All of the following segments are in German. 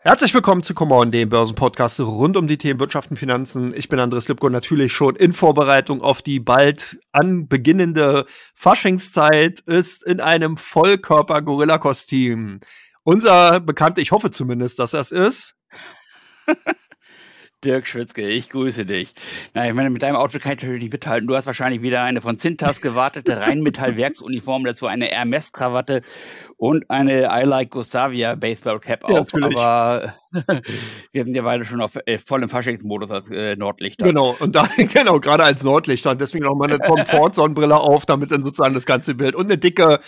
Herzlich willkommen zu Come On, dem Börsenpodcast rund um die Themen Wirtschaft und Finanzen. Ich bin Andres Lipko, natürlich schon in Vorbereitung auf die bald anbeginnende Faschingszeit, ist in einem Vollkörper-Gorilla-Kostüm. Unser Bekannter, ich hoffe zumindest, dass er es ist. Dirk Schwitzke, ich grüße dich. Na, ich meine, mit deinem Outfit kann ich natürlich nicht mithalten. Du hast wahrscheinlich wieder eine von Cintas gewartete Rheinmetall-Werksuniform, dazu eine Hermes-Krawatte und eine I Like Gustavia Baseball-Cap auf. Natürlich. Aber wir sind ja beide schon auf voll im Faschingsmodus als Nordlichter. Genau, und da, genau, gerade als Nordlichter. Und deswegen auch mal eine Komfort-Sonnenbrille auf, damit dann sozusagen das ganze Bild und eine dicke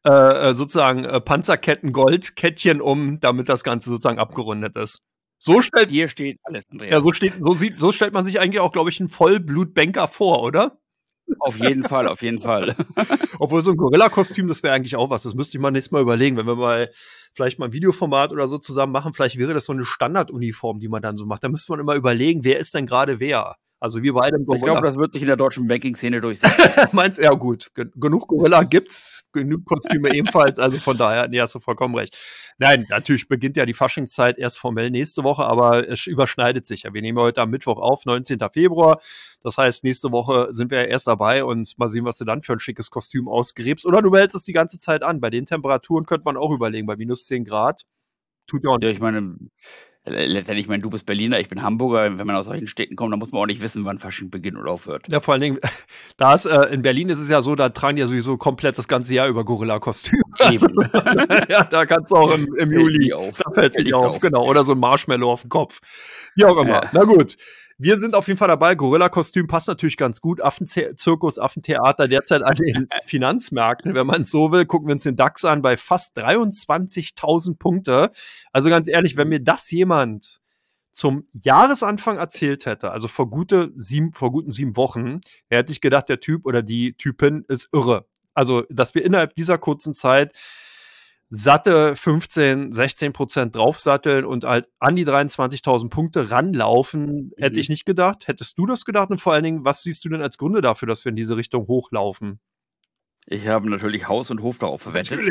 Panzerketten-Gold-Kettchen damit das Ganze sozusagen abgerundet ist. Hier steht alles, Andreas. Ja, so stellt man sich eigentlich auch, glaube ich, einen Vollblutbanker vor, oder? Auf jeden Fall, auf jeden Fall. Obwohl so ein Gorilla-Kostüm, das wäre eigentlich auch was. Das müsste ich mal nächstes Mal überlegen. Wenn wir vielleicht mal ein Videoformat oder so zusammen machen, vielleicht wäre das so eine Standarduniform, die man dann so macht. Da müsste man immer überlegen, wer ist denn gerade wer? Also wir beide im Gorilla. Ich glaube, das wird sich in der deutschen Banking-Szene durchsetzen. Meinst du? Ja gut, genug Gorilla gibt's, genug Kostüme ebenfalls, also von daher, nee, hast du vollkommen recht. Nein, natürlich beginnt ja die Faschingszeit erst formell nächste Woche, aber es überschneidet sich ja. Wir nehmen heute am Mittwoch auf, 19. Februar. Das heißt, nächste Woche sind wir ja erst dabei und mal sehen, was du dann für ein schickes Kostüm ausgräbst. Oder du behältst es die ganze Zeit an. Bei den Temperaturen könnte man auch überlegen, bei minus 10 Grad. Tut ja auch nicht. Ja, ich meine, letztendlich, du bist Berliner, ich bin Hamburger. Wenn man aus solchen Städten kommt, dann muss man auch nicht wissen, wann Fasching beginnt oder aufhört. Ja, vor allen Dingen, in Berlin ist es ja so, da tragen die ja sowieso komplett das ganze Jahr über Gorilla-Kostüm. Also, ja, da kannst du auch im Juli, da fällt es auf, genau. Oder so ein Marshmallow auf den Kopf. Wie auch immer. Ja. Na gut. Wir sind auf jeden Fall dabei. Gorilla-Kostüm passt natürlich ganz gut. Affenzirkus, Affentheater derzeit an den Finanzmärkten. Wenn man es so will, gucken wir uns den DAX an bei fast 23.000 Punkte. Also ganz ehrlich, wenn mir das jemand zum Jahresanfang erzählt hätte, also vor guten 7 Wochen, hätte ich gedacht, der Typ oder die Typin ist irre. Also, dass wir innerhalb dieser kurzen Zeit satte 15-16% draufsatteln und halt an die 23.000 Punkte ranlaufen, hätte ich nicht gedacht. Hättest du das gedacht? Und vor allen Dingen, was siehst du denn als Gründe dafür, dass wir in diese Richtung hochlaufen? Ich habe natürlich Haus und Hof darauf verwettet.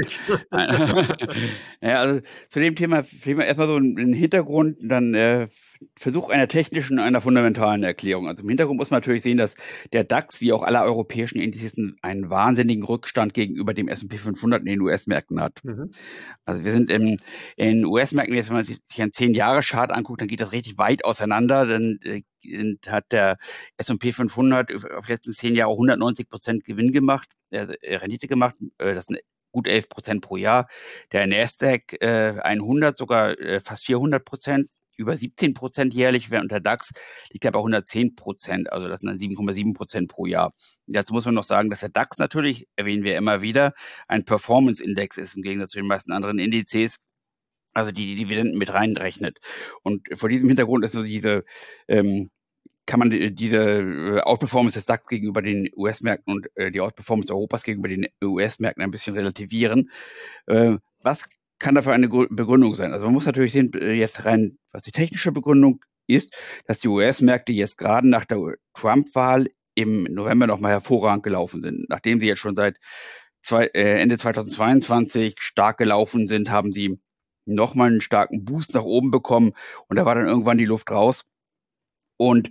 Ja, also zu dem Thema erstmal so einen Hintergrund, dann Versuch einer technischen, einer fundamentalen Erklärung. Also im Hintergrund muss man natürlich sehen, dass der DAX, wie auch alle europäischen Indizes, einen wahnsinnigen Rückstand gegenüber dem S&P 500 in den US-Märkten hat. Also wir sind in US-Märkten, jetzt wenn man sich einen 10-Jahre-Chart anguckt, dann geht das richtig weit auseinander. Dann hat der S&P 500 auf die letzten 10 Jahre 190% Gewinn gemacht, Rendite gemacht. Das sind gut 11% pro Jahr. Der Nasdaq 100 sogar fast 400%. Über 17% jährlich, während der DAX liegt ja bei 110%, also das sind dann 7,7% pro Jahr. Und dazu muss man noch sagen, dass der DAX natürlich, erwähnen wir immer wieder, ein Performance-Index ist, im Gegensatz zu den meisten anderen Indizes, also die Dividenden mit reinrechnet. Und vor diesem Hintergrund ist so kann man diese Outperformance des DAX gegenüber den US-Märkten und die Outperformance Europas gegenüber den US-Märkten ein bisschen relativieren. Was kann dafür eine Begründung sein? Also man muss natürlich sehen, jetzt rein, was die technische Begründung ist, dass die US-Märkte jetzt gerade nach der Trump-Wahl im November nochmal hervorragend gelaufen sind. Nachdem sie jetzt schon seit Ende 2022 stark gelaufen sind, haben sie nochmal einen starken Boost nach oben bekommen und da war dann irgendwann die Luft raus. Und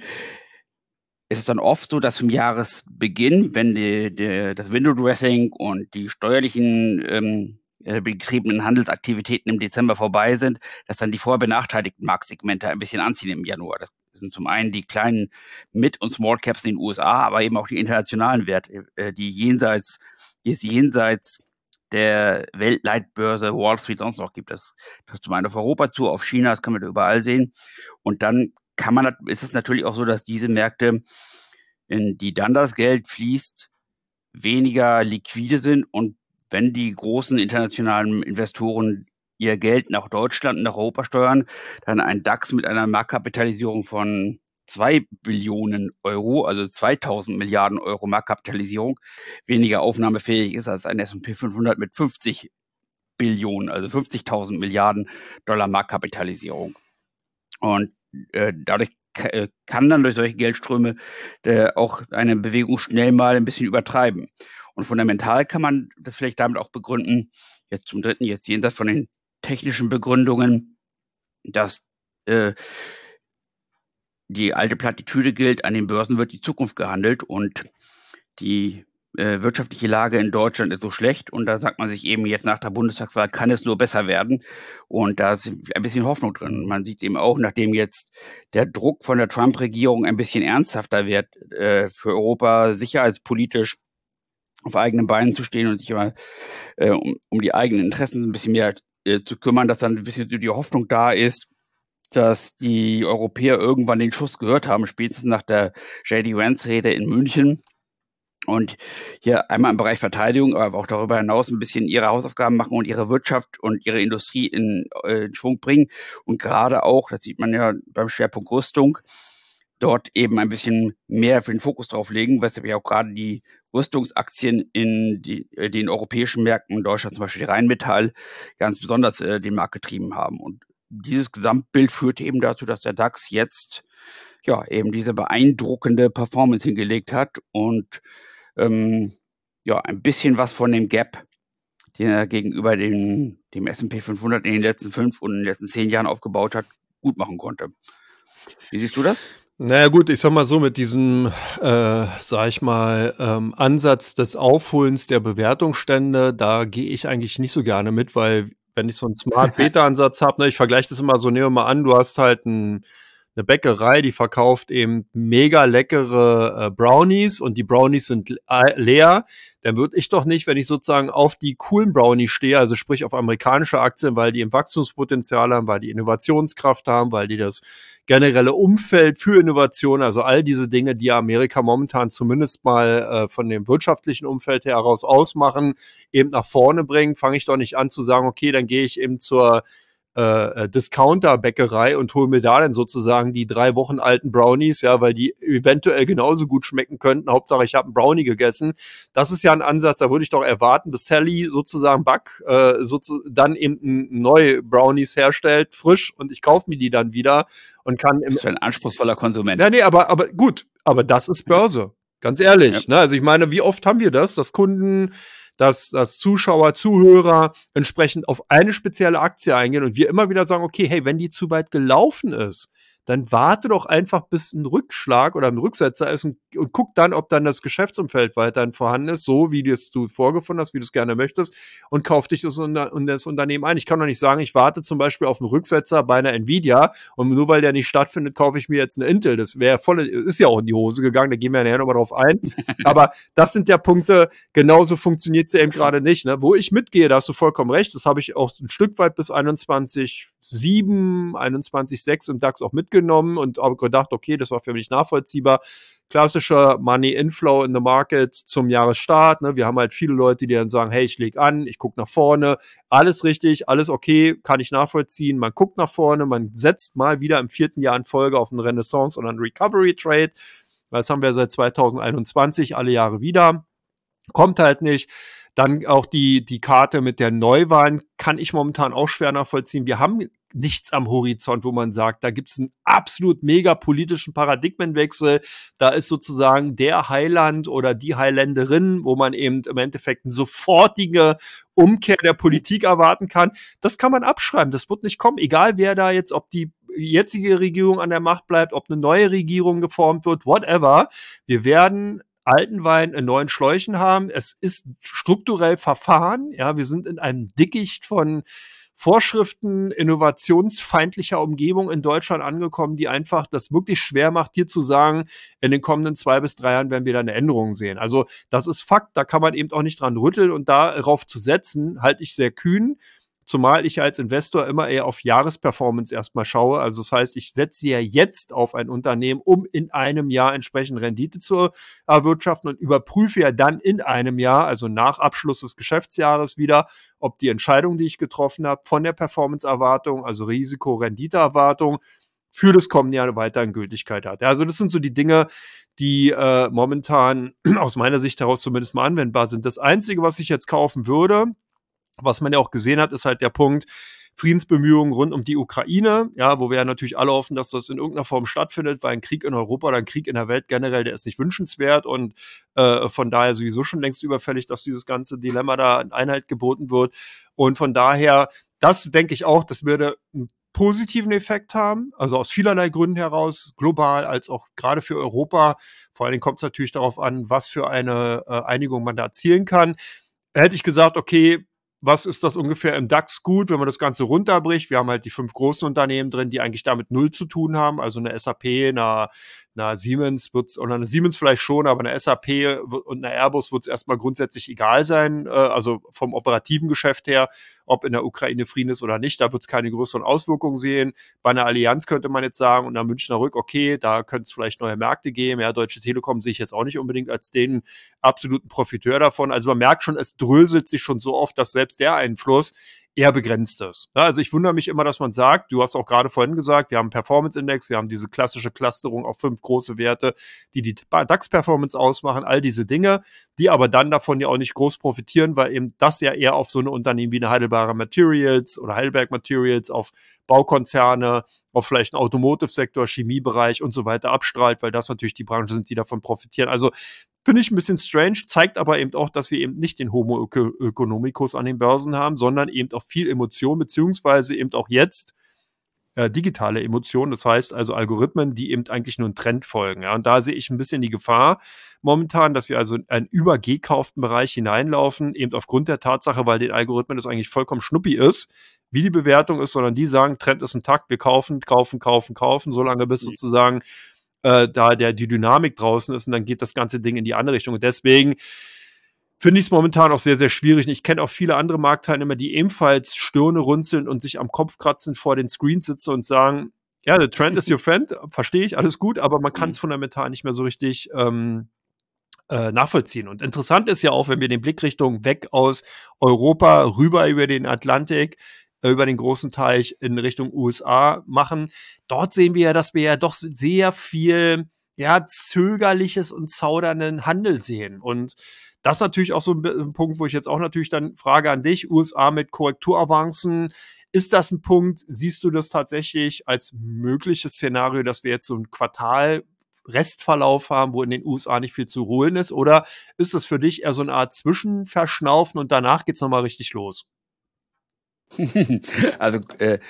es ist dann oft so, dass zum Jahresbeginn, wenn das Window-Dressing und die steuerlichen betriebenen Handelsaktivitäten im Dezember vorbei sind, dass dann die vorher benachteiligten Marktsegmente ein bisschen anziehen im Januar. Das sind zum einen die kleinen Mid- und Small Caps in den USA, aber eben auch die internationalen Werte, die jenseits der Weltleitbörse Wall Street sonst noch gibt. Das zum einen auf Europa zu, auf China, das kann man da überall sehen. Und dann ist es natürlich auch so, dass diese Märkte, in die dann das Geld fließt, weniger liquide sind und wenn die großen internationalen Investoren ihr Geld nach Deutschland und nach Europa steuern, dann ein DAX mit einer Marktkapitalisierung von 2 Billionen Euro, also 2000 Milliarden Euro Marktkapitalisierung, weniger aufnahmefähig ist als ein S&P 500 mit 50 Billionen, also 50.000 Milliarden Dollar Marktkapitalisierung. Und dadurch kann dann durch solche Geldströme auch eine Bewegung schnell mal ein bisschen übertreiben. Und fundamental kann man das vielleicht damit auch begründen, jetzt zum Dritten, jetzt jenseits von den technischen Begründungen, dass die alte Plattitüde gilt, an den Börsen wird die Zukunft gehandelt und die wirtschaftliche Lage in Deutschland ist so schlecht und da sagt man sich eben jetzt nach der Bundestagswahl kann es nur besser werden und da ist ein bisschen Hoffnung drin. Man sieht eben auch, nachdem jetzt der Druck von der Trump-Regierung ein bisschen ernsthafter wird, für Europa sicherheitspolitisch auf eigenen Beinen zu stehen und sich immer um die eigenen Interessen ein bisschen mehr zu kümmern, dass dann ein bisschen die Hoffnung da ist, dass die Europäer irgendwann den Schuss gehört haben, spätestens nach der J.D. Vance-Rede in München. Und hier einmal im Bereich Verteidigung, aber auch darüber hinaus ein bisschen ihre Hausaufgaben machen und ihre Wirtschaft und ihre Industrie in Schwung bringen. Und gerade auch, das sieht man ja beim Schwerpunkt Rüstung, dort eben ein bisschen mehr für den Fokus drauf legen, weshalb ja auch gerade die Rüstungsaktien in den europäischen Märkten, in Deutschland zum Beispiel die Rheinmetall, ganz besonders den Markt getrieben haben. Und dieses Gesamtbild führte eben dazu, dass der DAX jetzt ja eben diese beeindruckende Performance hingelegt hat und ja ein bisschen was von dem Gap, den er gegenüber dem S&P 500 in den letzten 5 und in den letzten 10 Jahren aufgebaut hat, gut machen konnte. Wie siehst du das? Naja gut, ich sag mal so, mit diesem, sag ich mal, Ansatz des Aufholens der Bewertungsstände, da gehe ich eigentlich nicht so gerne mit, weil wenn ich so einen Smart-Beta-Ansatz habe, ne, ich vergleiche das immer so, nehmen wir mal an, du hast halt eine Bäckerei, die verkauft eben mega leckere Brownies und die Brownies sind leer, dann würde ich doch nicht, wenn ich sozusagen auf die coolen Brownies stehe, also sprich auf amerikanische Aktien, weil die ein Wachstumspotenzial haben, weil die Innovationskraft haben, weil die das generelle Umfeld für Innovation, also all diese Dinge, die Amerika momentan zumindest mal von dem wirtschaftlichen Umfeld heraus ausmachen, eben nach vorne bringen, fange ich doch nicht an zu sagen, okay, dann gehe ich eben zur Discounter-Bäckerei und hole mir da dann sozusagen die 3 Wochen alten Brownies, ja, weil die eventuell genauso gut schmecken könnten. Hauptsache, ich habe einen Brownie gegessen. Das ist ja ein Ansatz, da würde ich doch erwarten, dass Sally sozusagen dann eben neue Brownies herstellt, frisch, und ich kaufe mir die dann wieder und kann... Das ist ein anspruchsvoller Konsument. Ja, nee, aber gut, aber das ist Börse. Ganz ehrlich, ja. Ne? Also ich meine, wie oft haben wir das, dass Kunden, dass Zuschauer, Zuhörer entsprechend auf eine spezielle Aktie eingehen und wir immer wieder sagen, okay, hey, wenn die zu weit gelaufen ist, dann warte doch einfach, bis ein Rückschlag oder ein Rücksetzer ist und guck dann, ob dann das Geschäftsumfeld weiterhin vorhanden ist, so wie du vorgefunden hast, wie du es gerne möchtest, und kauf dich das Unternehmen ein. Ich kann doch nicht sagen, ich warte zum Beispiel auf einen Rücksetzer bei einer Nvidia und nur weil der nicht stattfindet, kaufe ich mir jetzt eine Intel. Das ist ja auch in die Hose gegangen, da gehen wir nachher nochmal drauf ein. Aber das sind ja Punkte, genauso funktioniert es ja eben gerade nicht. Ne? Wo ich mitgehe, da hast du vollkommen recht, das habe ich auch ein Stück weit bis 21,7, 21,6 im DAX auch mitgenommen und habe gedacht, okay, das war für mich nachvollziehbar. Klassischer Money Inflow in the Market zum Jahresstart. Ne? Wir haben halt viele Leute, die dann sagen, hey, ich lege an, ich gucke nach vorne. Alles richtig, alles okay, kann ich nachvollziehen. Man guckt nach vorne, man setzt mal wieder im 4. Jahr in Folge auf einen Renaissance- oder einen Recovery-Trade. Das haben wir seit 2021 alle Jahre wieder. Kommt halt nicht. Dann auch die Karte mit der Neuwahlen kann ich momentan auch schwer nachvollziehen. Wir haben nichts am Horizont, wo man sagt, da gibt es einen absolut mega politischen Paradigmenwechsel. Da ist sozusagen der Heiland oder die Highländerin, wo man eben im Endeffekt eine sofortige Umkehr der Politik erwarten kann. Das kann man abschreiben. Das wird nicht kommen. Egal wer da jetzt, ob die jetzige Regierung an der Macht bleibt, ob eine neue Regierung geformt wird, whatever. Wir werden alten Wein in neuen Schläuchen haben. Es ist strukturell verfahren. Ja, wir sind in einem Dickicht von Vorschriften innovationsfeindlicher Umgebung in Deutschland angekommen, die einfach das wirklich schwer macht, hier zu sagen, in den kommenden 2 bis 3 Jahren werden wir da eine Änderung sehen. Also das ist Fakt, da kann man eben auch nicht dran rütteln und darauf zu setzen, halte ich sehr kühn. Zumal ich als Investor immer eher auf Jahresperformance erstmal schaue. Also das heißt, ich setze ja jetzt auf ein Unternehmen, um in einem Jahr entsprechend Rendite zu erwirtschaften und überprüfe ja dann in einem Jahr, also nach Abschluss des Geschäftsjahres wieder, ob die Entscheidung, die ich getroffen habe, von der Performance-Erwartung, also Risiko-Rendite-Erwartung, für das kommende Jahr weiterhin Gültigkeit hat. Also das sind so die Dinge, die momentan aus meiner Sicht heraus zumindest mal anwendbar sind. Das Einzige, was ich jetzt kaufen würde, was man ja auch gesehen hat, ist halt der Punkt Friedensbemühungen rund um die Ukraine, ja, wo wir ja natürlich alle hoffen, dass das in irgendeiner Form stattfindet, weil ein Krieg in Europa oder ein Krieg in der Welt generell, der ist nicht wünschenswert und von daher sowieso schon längst überfällig, dass dieses ganze Dilemma da in Einhalt geboten wird und von daher, das denke ich auch, das würde ein positiven Effekt haben, also aus vielerlei Gründen heraus, global als auch gerade für Europa. Vor allen Dingen kommt es natürlich darauf an, was für eine Einigung man da erzielen kann. Hätte ich gesagt, okay, was ist das ungefähr im DAX gut, wenn man das Ganze runterbricht? Wir haben halt die 5 großen Unternehmen drin, die eigentlich damit null zu tun haben. Also eine SAP, eine Siemens oder eine Siemens vielleicht schon, aber eine SAP und eine Airbus wird es erstmal grundsätzlich egal sein, also vom operativen Geschäft her, ob in der Ukraine Frieden ist oder nicht, da wird es keine größeren Auswirkungen sehen. Bei einer Allianz könnte man jetzt sagen, und der Münchner Rück, okay, da könnte es vielleicht neue Märkte geben. Ja, Deutsche Telekom sehe ich jetzt auch nicht unbedingt als den absoluten Profiteur davon. Also man merkt schon, es dröselt sich schon so oft, dass selbst der Einfluss eher begrenzt ist. Ja, also ich wundere mich immer, dass man sagt, du hast auch gerade vorhin gesagt, wir haben einen Performance-Index, wir haben diese klassische Clusterung auf 5 große Werte, die DAX-Performance ausmachen, all diese Dinge, die aber dann davon ja auch nicht groß profitieren, weil eben das ja eher auf so eine Unternehmen wie eine Heidelberger Materials oder Heidelberg Materials, auf Baukonzerne, auf vielleicht einen Automotive-Sektor, Chemiebereich und so weiter abstrahlt, weil das natürlich die Branchen sind, die davon profitieren. Also finde ich ein bisschen strange, zeigt aber eben auch, dass wir eben nicht den Homo economicus an den Börsen haben, sondern eben auch viel Emotion, beziehungsweise eben auch jetzt digitale Emotionen, das heißt also Algorithmen, die eben eigentlich nur einen Trend folgen. Ja? Und da sehe ich ein bisschen die Gefahr momentan, dass wir also in einen übergekauften Bereich hineinlaufen, eben aufgrund der Tatsache, weil den Algorithmen das eigentlich vollkommen schnuppi ist, wie die Bewertung ist, sondern die sagen, Trend ist intakt, wir kaufen, solange bis sozusagen da die Dynamik draußen ist und dann geht das ganze Ding in die andere Richtung. Und deswegen finde ich es momentan auch sehr, sehr schwierig. Und ich kenne auch viele andere Marktteilnehmer, die ebenfalls Stirne runzeln und sich am Kopf kratzen, vor den Screens sitzen und sagen, ja, the trend is your friend, verstehe ich, alles gut, aber man kann es fundamental nicht mehr so richtig nachvollziehen. Und interessant ist ja auch, wenn wir den Blick Richtung weg aus Europa rüber über den Atlantik, über den großen Teich in Richtung USA machen. Dort sehen wir ja, dass wir ja doch sehr viel zögerliches und zaudernden Handel sehen. Und das ist natürlich auch so ein Punkt, wo ich jetzt auch natürlich dann frage an dich, USA mit Korrekturavancen, ist das ein Punkt, siehst du das tatsächlich als mögliches Szenario, dass wir jetzt so ein Quartal Restverlauf haben, wo in den USA nicht viel zu holen ist? Oder ist das für dich eher so eine Art Zwischenverschnaufen und danach geht's nochmal richtig los? Also,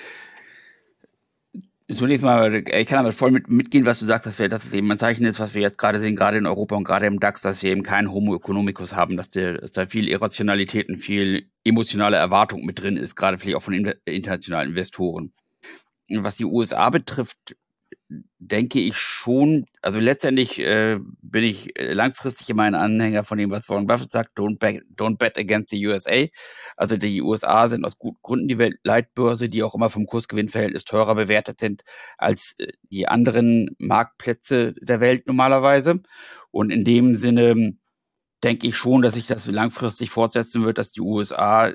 zunächst mal, ich kann aber voll mitgehen, was du sagst, dass es eben ein Zeichen ist, was wir jetzt gerade sehen, gerade in Europa und gerade im DAX, dass wir eben keinen Homo economicus haben, dass da viel Irrationalität und viel emotionale Erwartung mit drin ist, gerade vielleicht auch von internationalen Investoren. Was die USA betrifft, denke ich schon, also letztendlich bin ich langfristig immer ein Anhänger von dem, was Warren Buffett sagt, don't bet against the USA. Also die USA sind aus guten Gründen die Weltleitbörse, die auch immer vom Kursgewinnverhältnis teurer bewertet sind als die anderen Marktplätze der Welt normalerweise. Und in dem Sinne denke ich schon, dass sich das langfristig fortsetzen wird, dass die USA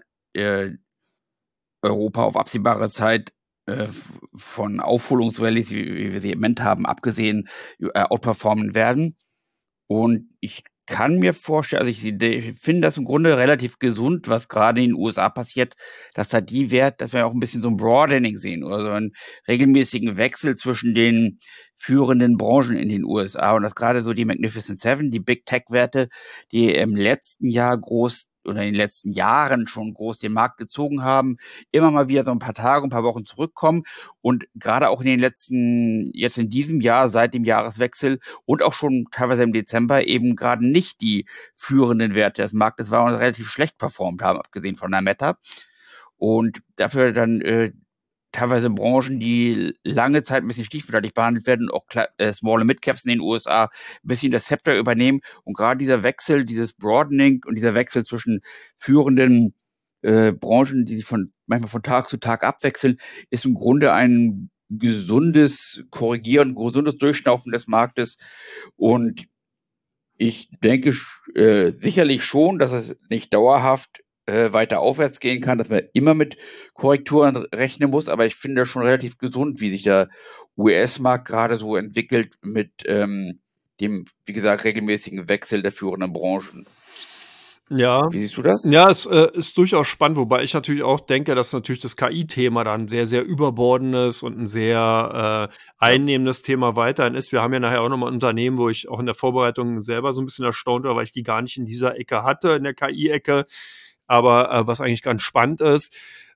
Europa auf absehbare Zeit von Aufholungsrallyes, wie wir sie im Moment haben, abgesehen, outperformen werden. Und ich kann mir vorstellen, also ich finde das im Grunde relativ gesund, was gerade in den USA passiert, dass dass wir auch ein bisschen so ein Broadening sehen oder so einen regelmäßigen Wechsel zwischen den führenden Branchen in den USA und dass gerade so die Magnificent Seven, die Big Tech-Werte, die im letzten Jahr in den letzten Jahren schon groß den Markt gezogen haben, immer mal wieder so ein paar Tage, ein paar Wochen zurückkommen und gerade auch jetzt in diesem Jahr, seit dem Jahreswechsel und auch schon teilweise im Dezember eben gerade nicht die führenden Werte des Marktes waren und relativ schlecht performt haben, abgesehen von der Meta. Und dafür dann teilweise Branchen, die lange Zeit ein bisschen stiefmütterlich behandelt werden, auch Small- und Mid-Caps in den USA ein bisschen das Zepter übernehmen. Und gerade dieser Wechsel, dieses Broadening und dieser Wechsel zwischen führenden Branchen, die sich manchmal von Tag zu Tag abwechseln, ist im Grunde ein gesundes Korrigieren, gesundes Durchschnaufen des Marktes. Und ich denke sicherlich schon, dass es nicht dauerhaft weiter aufwärts gehen kann, dass man immer mit Korrekturen rechnen muss, aber ich finde das schon relativ gesund, wie sich der US-Markt gerade so entwickelt mit dem, wie gesagt, regelmäßigen Wechsel der führenden Branchen. Ja. Wie siehst du das? Ja, es ist durchaus spannend, wobei ich natürlich auch denke, dass natürlich das KI-Thema dann sehr, sehr überbordendes und ein sehr einnehmendes Thema weiterhin ist. Wir haben ja nachher auch nochmal ein Unternehmen, wo ich auch in der Vorbereitung selber so ein bisschen erstaunt war, weil ich die gar nicht in dieser Ecke hatte, in der KI-Ecke, aber was eigentlich ganz spannend ist.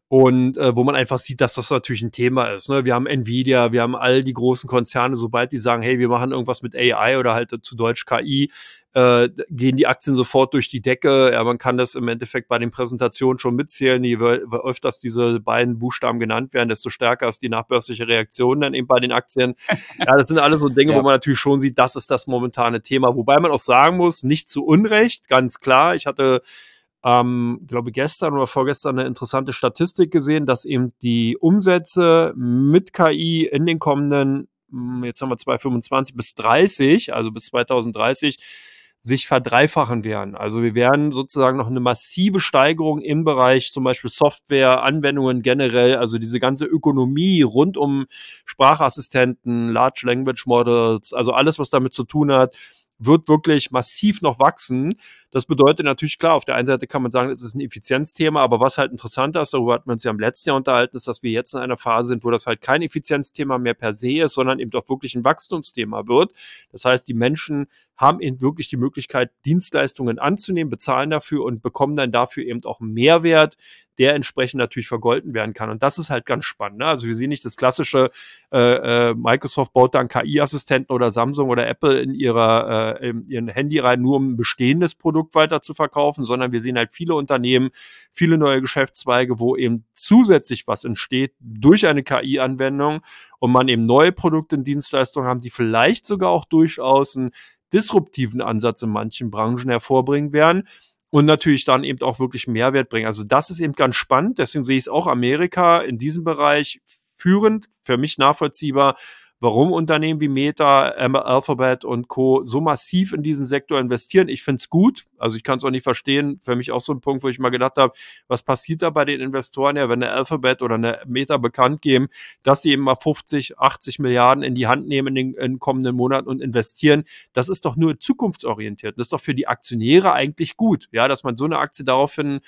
Und wo man einfach sieht, dass das natürlich ein Thema ist. Ne? Wir haben Nvidia, wir haben all die großen Konzerne, sobald die sagen, hey, wir machen irgendwas mit AI oder halt zu Deutsch KI, gehen die Aktien sofort durch die Decke. Ja, man kann das im Endeffekt bei den Präsentationen schon mitzählen. Je öfters diese beiden Buchstaben genannt werden, desto stärker ist die nachbörsliche Reaktion dann eben bei den Aktien. Ja, das sind alles so Dinge, wo man natürlich schon sieht, das ist das momentane Thema. Wobei man auch sagen muss, nicht zu Unrecht, ganz klar. Ich hatte glaube gestern oder vorgestern eine interessante Statistik gesehen, dass eben die Umsätze mit KI in den kommenden, jetzt haben wir 2025 bis 30, also bis 2030, sich verdreifachen werden. Also wir werden sozusagen noch eine massive Steigerung im Bereich zum Beispiel Software, Anwendungen generell, also diese ganze Ökonomie rund um Sprachassistenten, Large Language Models, also alles, was damit zu tun hat, wird wirklich massiv noch wachsen. Das bedeutet natürlich, klar, auf der einen Seite kann man sagen, es ist ein Effizienzthema, aber was halt interessanter ist, darüber hatten wir uns ja im letzten Jahr unterhalten, ist, dass wir jetzt in einer Phase sind, wo das halt kein Effizienzthema mehr per se ist, sondern eben doch wirklich ein Wachstumsthema wird. Das heißt, die Menschen haben eben wirklich die Möglichkeit, Dienstleistungen anzunehmen, bezahlen dafür und bekommen dann dafür eben auch einen Mehrwert, der entsprechend natürlich vergolten werden kann. Und das ist halt ganz spannend. Ne? Also wir sehen nicht das klassische, Microsoft baut dann KI-Assistenten oder Samsung oder Apple in ihren Handy rein, nur um ein bestehendes Produkt weiter zu verkaufen, sondern wir sehen halt viele Unternehmen, viele neue Geschäftszweige, wo eben zusätzlich was entsteht durch eine KI-Anwendung und man eben neue Produkte und Dienstleistungen haben, die vielleicht sogar auch durchaus einen disruptiven Ansatz in manchen Branchen hervorbringen werden und natürlich dann eben auch wirklich Mehrwert bringen. Also das ist eben ganz spannend, deswegen sehe ich es auch Amerika in diesem Bereich führend, für mich nachvollziehbar, warum Unternehmen wie Meta, Alphabet und Co. so massiv in diesen Sektor investieren. Ich finde es gut, also ich kann es auch nicht verstehen, für mich auch so ein Punkt, wo ich mal gedacht habe, was passiert da bei den Investoren, ja, wenn eine Alphabet oder eine Meta bekannt geben, dass sie eben mal 50, 80 Milliarden in die Hand nehmen in den kommenden Monaten und investieren, das ist doch nur zukunftsorientiert. Das ist doch für die Aktionäre eigentlich gut, ja, dass man so eine Aktie daraufhin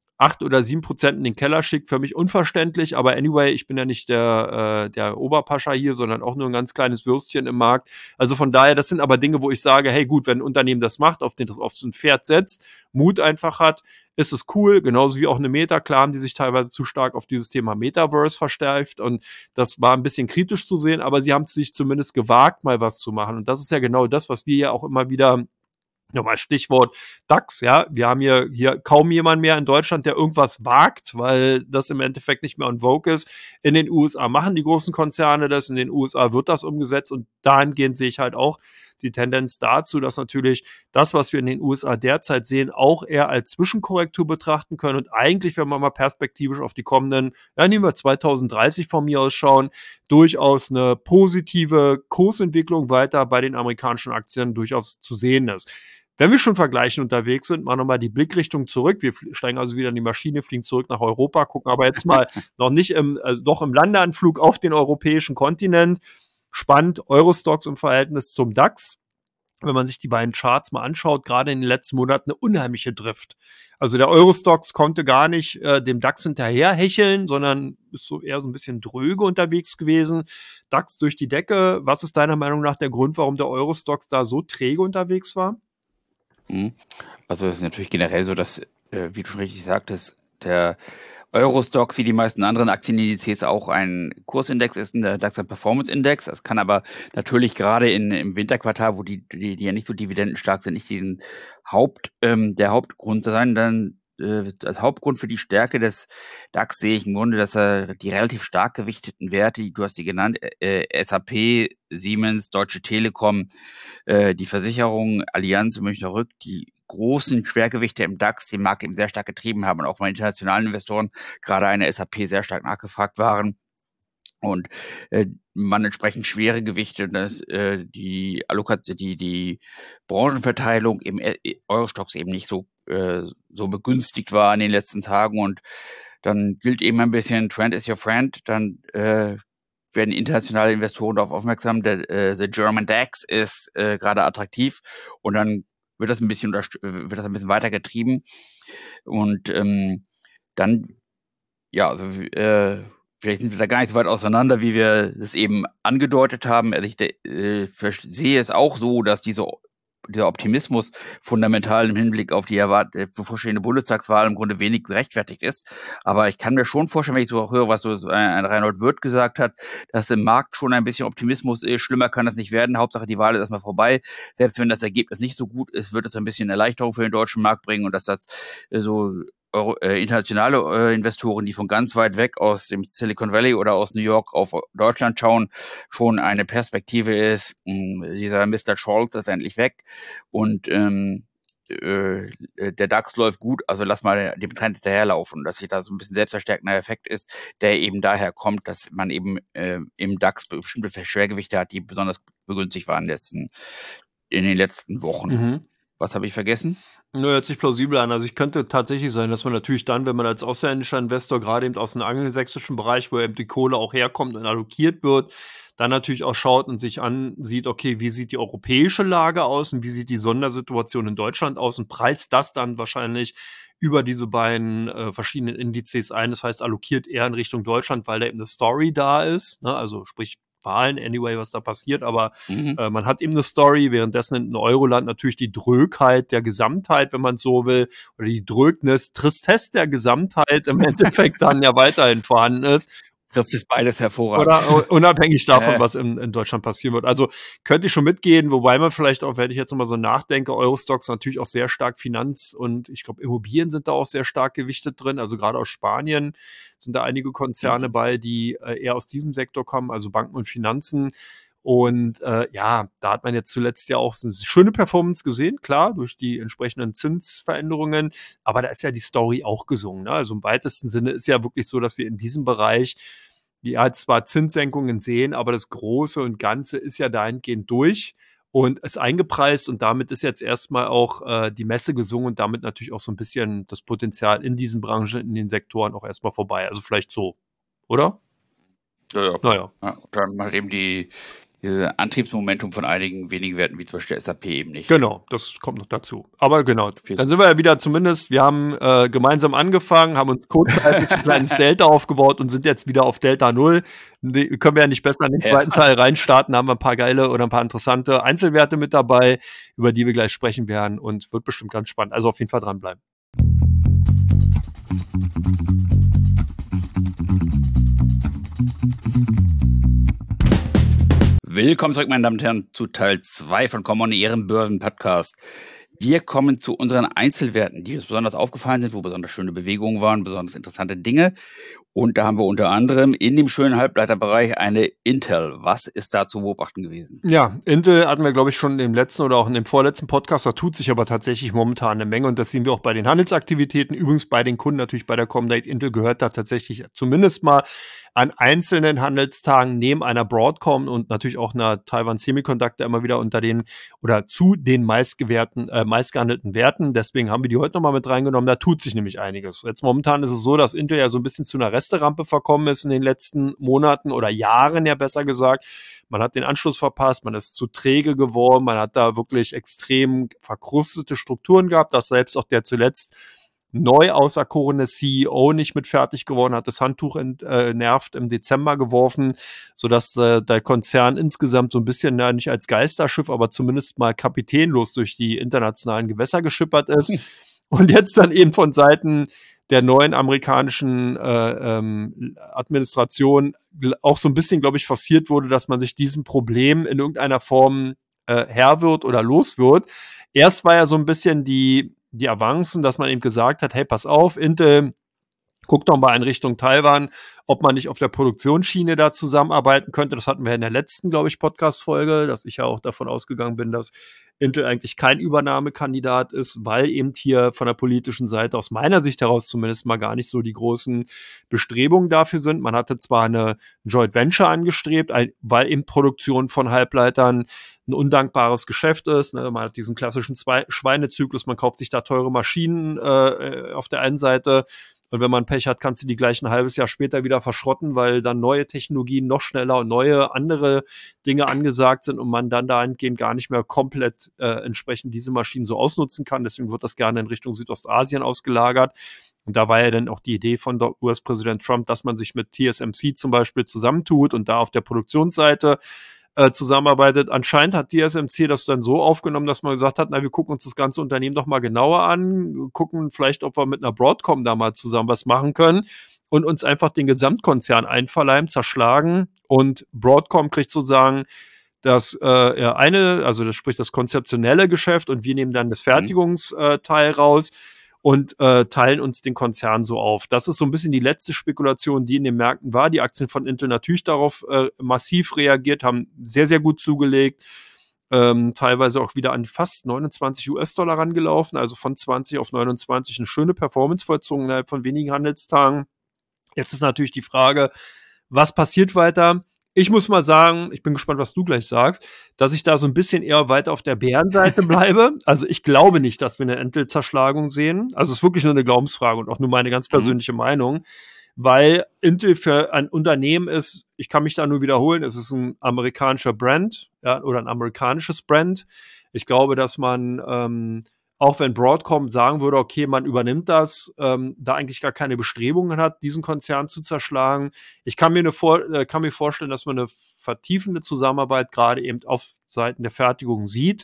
8 oder 7% in den Keller schickt, für mich unverständlich, aber anyway, ich bin ja nicht der Oberpascha hier, sondern auch nur ein ganz kleines Würstchen im Markt. Also von daher, das sind aber Dinge, wo ich sage, hey gut, wenn ein Unternehmen das macht, auf so ein Pferd setzt, Mut einfach hat, ist es cool, genauso wie auch eine Meta, klar haben die sich teilweise zu stark auf dieses Thema Metaverse versteift und das war ein bisschen kritisch zu sehen, aber sie haben sich zumindest gewagt, mal was zu machen und das ist ja genau das, was wir ja auch immer wieder nochmal Stichwort DAX, ja. Wir haben hier kaum jemand mehr in Deutschland, der irgendwas wagt, weil das im Endeffekt nicht mehr on vogue ist. In den USA machen die großen Konzerne das, in den USA wird das umgesetzt und dahingehend sehe ich halt auch die Tendenz dazu, dass natürlich das, was wir in den USA derzeit sehen, auch eher als Zwischenkorrektur betrachten können und eigentlich, wenn wir mal perspektivisch auf die kommenden, ja, nehmen wir 2030 von mir aus schauen, durchaus eine positive Kursentwicklung weiter bei den amerikanischen Aktien durchaus zu sehen ist. Wenn wir schon vergleichen unterwegs sind, machen wir mal die Blickrichtung zurück. Wir steigen also wieder in die Maschine, fliegen zurück nach Europa, gucken aber jetzt mal noch nicht doch im Landeanflug auf den europäischen Kontinent. Spannend, Eurostoxx im Verhältnis zum DAX. Wenn man sich die beiden Charts mal anschaut, gerade in den letzten Monaten eine unheimliche Drift. Also der Eurostoxx konnte gar nicht dem DAX hinterher hecheln, sondern ist so eher so ein bisschen dröge unterwegs gewesen. DAX durch die Decke. Was ist deiner Meinung nach der Grund, warum der Eurostoxx da so träge unterwegs war? Also es ist natürlich generell so, dass, wie du schon richtig sagtest, der Eurostoxx wie die meisten anderen Aktienindizes auch ein Kursindex ist, der DAX ein Performance-Index. Das kann aber natürlich gerade im Winterquartal, wo die ja nicht so dividendenstark sind, nicht der Hauptgrund sein. Dann als Hauptgrund für die Stärke des DAX sehe ich im Grunde, dass er die relativ stark gewichteten Werte, du hast die genannt, SAP, Siemens, Deutsche Telekom, die Versicherung, Allianz und Münchner Rück, die großen Schwergewichte im DAX den Markt eben sehr stark getrieben haben und auch von internationalen Investoren, gerade eine SAP, sehr stark nachgefragt waren. Und man entsprechend schwere Gewichte, dass die Branchenverteilung im Eurostoxx eben nicht so begünstigt war in den letzten Tagen. Und dann gilt eben ein bisschen Trend is your friend. Dann werden internationale Investoren darauf aufmerksam, der German DAX ist gerade attraktiv und dann wird das ein bisschen weiter getrieben. Und dann, ja, also vielleicht sind wir da gar nicht so weit auseinander, wie wir es eben angedeutet haben. Also ich sehe es auch so, dass diese dieser Optimismus fundamental im Hinblick auf die bevorstehende Bundestagswahl im Grunde wenig gerechtfertigt ist. Aber ich kann mir schon vorstellen, wenn ich so auch höre, was so ein Reinhold Wirth gesagt hat, dass im Markt schon ein bisschen Optimismus ist. Schlimmer kann das nicht werden. Hauptsache, die Wahl ist erstmal vorbei. Selbst wenn das Ergebnis nicht so gut ist, wird es ein bisschen Erleichterung für den deutschen Markt bringen und dass das so internationale Investoren, die von ganz weit weg aus dem Silicon Valley oder aus New York auf Deutschland schauen, schon eine Perspektive ist. Dieser Mr. Scholz ist endlich weg und der DAX läuft gut, also lass mal dem Trend hinterherlaufen, dass sich da so ein bisschen selbstverstärkender Effekt ist, der eben daher kommt, dass man eben im DAX bestimmte Schwergewichte hat, die besonders begünstigt waren in den letzten Wochen. Mhm. Was habe ich vergessen? Nö, hört sich plausibel an. Also ich könnte tatsächlich sein, dass man natürlich dann, wenn man als ausländischer Investor gerade eben aus dem angelsächsischen Bereich, wo eben die Kohle auch herkommt und allokiert wird, dann natürlich auch schaut und sich ansieht, okay, wie sieht die europäische Lage aus und wie sieht die Sondersituation in Deutschland aus und preist das dann wahrscheinlich über diese beiden verschiedenen Indizes ein. Das heißt, allokiert eher in Richtung Deutschland, weil da eben eine Story da ist, ne? Also sprich Wahlen, anyway, was da passiert, aber man hat eben eine Story, währenddessen in Euroland natürlich die Drögheit der Gesamtheit, wenn man so will, oder die Tristesse der Gesamtheit im Endeffekt dann ja weiterhin vorhanden ist. Trifft es beides hervorragend. Oder unabhängig davon, was in Deutschland passieren wird. Also könnte ich schon mitgehen, wobei man vielleicht auch, wenn ich jetzt nochmal so nachdenke, Eurostocks natürlich auch sehr stark Finanz- und ich glaube Immobilien sind da auch sehr stark gewichtet drin. Also gerade aus Spanien sind da einige Konzerne bei, die eher aus diesem Sektor kommen, also Banken und Finanzen. Und da hat man jetzt zuletzt ja auch so eine schöne Performance gesehen, klar, durch die entsprechenden Zinsveränderungen. Aber da ist ja die Story auch gesungen. Ne? Also im weitesten Sinne ist ja wirklich so, dass wir in diesem Bereich zwar Zinssenkungen sehen, aber das Große und Ganze ist ja dahingehend durch und ist eingepreist und damit ist jetzt erstmal auch die Messe gesungen und damit natürlich auch so ein bisschen das Potenzial in diesen Branchen, in den Sektoren auch erstmal vorbei. Also vielleicht so, oder? Ja. Naja. Ja, dann macht eben dieses Antriebsmomentum von einigen wenigen Werten, wie zum Beispiel der SAP eben nicht. Genau, das kommt noch dazu. Aber genau, dann sind wir ja wieder zumindest, wir haben gemeinsam angefangen, haben uns kurzzeitig ein kleines Delta aufgebaut und sind jetzt wieder auf Delta 0. Können wir ja nicht besser in den zweiten Teil reinstarten, haben wir ein paar geile oder ein paar interessante Einzelwerte mit dabei, über die wir gleich sprechen werden und wird bestimmt ganz spannend. Also auf jeden Fall dranbleiben. Willkommen zurück, meine Damen und Herren, zu Teil 2 von Common, Ihrem Börsen-Podcast. Wir kommen zu unseren Einzelwerten, die uns besonders aufgefallen sind, wo besonders schöne Bewegungen waren, besonders interessante Dinge. Und da haben wir unter anderem in dem schönen Halbleiterbereich eine Intel. Was ist da zu beobachten gewesen? Ja, Intel hatten wir, glaube ich, schon im letzten oder auch in dem vorletzten Podcast. Da tut sich aber tatsächlich momentan eine Menge. Und das sehen wir auch bei den Handelsaktivitäten. Übrigens bei den Kunden natürlich bei der Comdate. Intel gehört da tatsächlich zumindest mal an einzelnen Handelstagen neben einer Broadcom und natürlich auch einer Taiwan Semiconductor immer wieder unter den oder zu den meistgehandelten Werten. Deswegen haben wir die heute nochmal mit reingenommen. Da tut sich nämlich einiges. Jetzt momentan ist es so, dass Intel ja so ein bisschen zu einer Resterampe verkommen ist in den letzten Monaten oder Jahren, ja besser gesagt. Man hat den Anschluss verpasst, man ist zu träge geworden, man hat da wirklich extrem verkrustete Strukturen gehabt, dass selbst auch der zuletzt neu auserkorene CEO nicht mit fertig geworden, hat das Handtuch nervt im Dezember geworfen, sodass der Konzern insgesamt so ein bisschen nicht als Geisterschiff, aber zumindest mal kapitänlos durch die internationalen Gewässer geschippert ist. Und jetzt dann eben von Seiten der neuen amerikanischen Administration auch so ein bisschen, glaube ich, forciert wurde, dass man sich diesem Problem in irgendeiner Form Herr wird oder los wird. Erst war ja so ein bisschen die Avancen, dass man eben gesagt hat, hey, pass auf, Intel, guck doch mal in Richtung Taiwan, ob man nicht auf der Produktionsschiene da zusammenarbeiten könnte. Das hatten wir in der letzten, glaube ich, Podcast-Folge, dass ich ja auch davon ausgegangen bin, dass Intel eigentlich kein Übernahmekandidat ist, weil eben hier von der politischen Seite aus meiner Sicht heraus zumindest mal gar nicht so die großen Bestrebungen dafür sind. Man hatte zwar eine Joint Venture angestrebt, weil eben Produktion von Halbleitern ein undankbares Geschäft ist. Ne? Man hat diesen klassischen Schweinezyklus, man kauft sich da teure Maschinen auf der einen Seite, und wenn man Pech hat, kannst du die gleich ein halbes Jahr später wieder verschrotten, weil dann neue Technologien noch schneller und neue andere Dinge angesagt sind und man dann dahingehend gar nicht mehr komplett entsprechend diese Maschinen so ausnutzen kann. Deswegen wird das gerne in Richtung Südostasien ausgelagert. Und da war ja dann auch die Idee von US-Präsident Trump, dass man sich mit TSMC zum Beispiel zusammentut und da auf der Produktionsseite zusammenarbeitet. Anscheinend hat TSMC das dann so aufgenommen, dass man gesagt hat, na, wir gucken uns das ganze Unternehmen doch mal genauer an, gucken vielleicht, ob wir mit einer Broadcom da mal zusammen was machen können und uns einfach den Gesamtkonzern einverleiben, zerschlagen und Broadcom kriegt sozusagen das also das spricht das konzeptionelle Geschäft und wir nehmen dann das Fertigungsteil raus und teilen uns den Konzern so auf. Das ist so ein bisschen die letzte Spekulation, die in den Märkten war. Die Aktien von Intel natürlich darauf massiv reagiert, haben sehr, sehr gut zugelegt, teilweise auch wieder an fast 29 US-Dollar rangelaufen, also von 20 auf 29 eine schöne Performance vollzogen innerhalb von wenigen Handelstagen. Jetzt ist natürlich die Frage, was passiert weiter? Ich muss mal sagen, ich bin gespannt, was du gleich sagst, dass ich da so ein bisschen eher weiter auf der Bärenseite bleibe. Also ich glaube nicht, dass wir eine Intel-Zerschlagung sehen. Also es ist wirklich nur eine Glaubensfrage und auch nur meine ganz persönliche Meinung, weil Intel für ein Unternehmen ist, ich kann mich da nur wiederholen, es ist ein amerikanischer Brand, ja, oder ein amerikanisches Brand. Ich glaube, dass man auch wenn Broadcom sagen würde, okay, man übernimmt das, da eigentlich gar keine Bestrebungen hat, diesen Konzern zu zerschlagen. Ich kann mir vorstellen, dass man eine vertiefende Zusammenarbeit gerade eben auf Seiten der Fertigung sieht.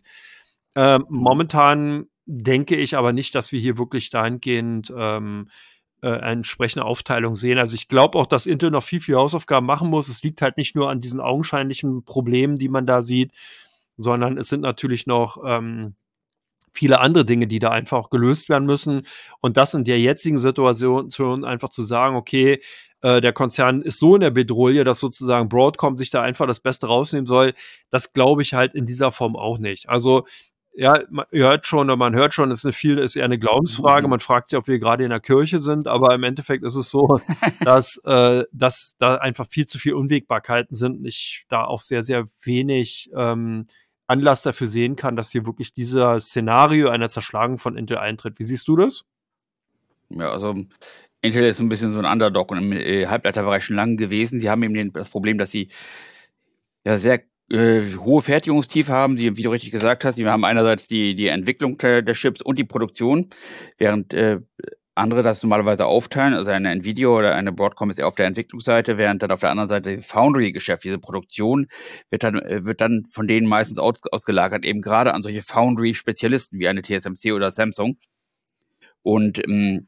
Momentan denke ich aber nicht, dass wir hier wirklich dahingehend eine entsprechende Aufteilung sehen. Also ich glaube auch, dass Intel noch viel, viel Hausaufgaben machen muss. Es liegt halt nicht nur an diesen augenscheinlichen Problemen, die man da sieht, sondern es sind natürlich noch viele andere Dinge, die da einfach auch gelöst werden müssen. Und das in der jetzigen Situation einfach zu sagen, okay, der Konzern ist so in der Bedrohung, dass sozusagen Broadcom sich da einfach das Beste rausnehmen soll, das glaube ich halt in dieser Form auch nicht. Also ja, man hört schon, es ist eher eine Glaubensfrage. Man fragt sich, ob wir gerade in der Kirche sind, aber im Endeffekt ist es so, dass da einfach viel zu viele Unwägbarkeiten sind und ich da auch sehr, sehr wenig Anlass dafür sehen kann, dass hier wirklich dieser Szenario einer Zerschlagung von Intel eintritt. Wie siehst du das? Ja, also Intel ist ein bisschen so ein Underdog und im Halbleiterbereich schon lange gewesen. Sie haben eben das Problem, dass sie ja sehr hohe Fertigungstiefe haben, wie du richtig gesagt hast. Sie haben einerseits die Entwicklung der Chips und die Produktion, während andere das normalerweise aufteilen, also eine Nvidia oder eine Broadcom ist eher auf der Entwicklungsseite, während dann auf der anderen Seite das Foundry-Geschäft, diese Produktion, wird dann von denen meistens ausgelagert, eben gerade an solche Foundry-Spezialisten wie eine TSMC oder Samsung. Und in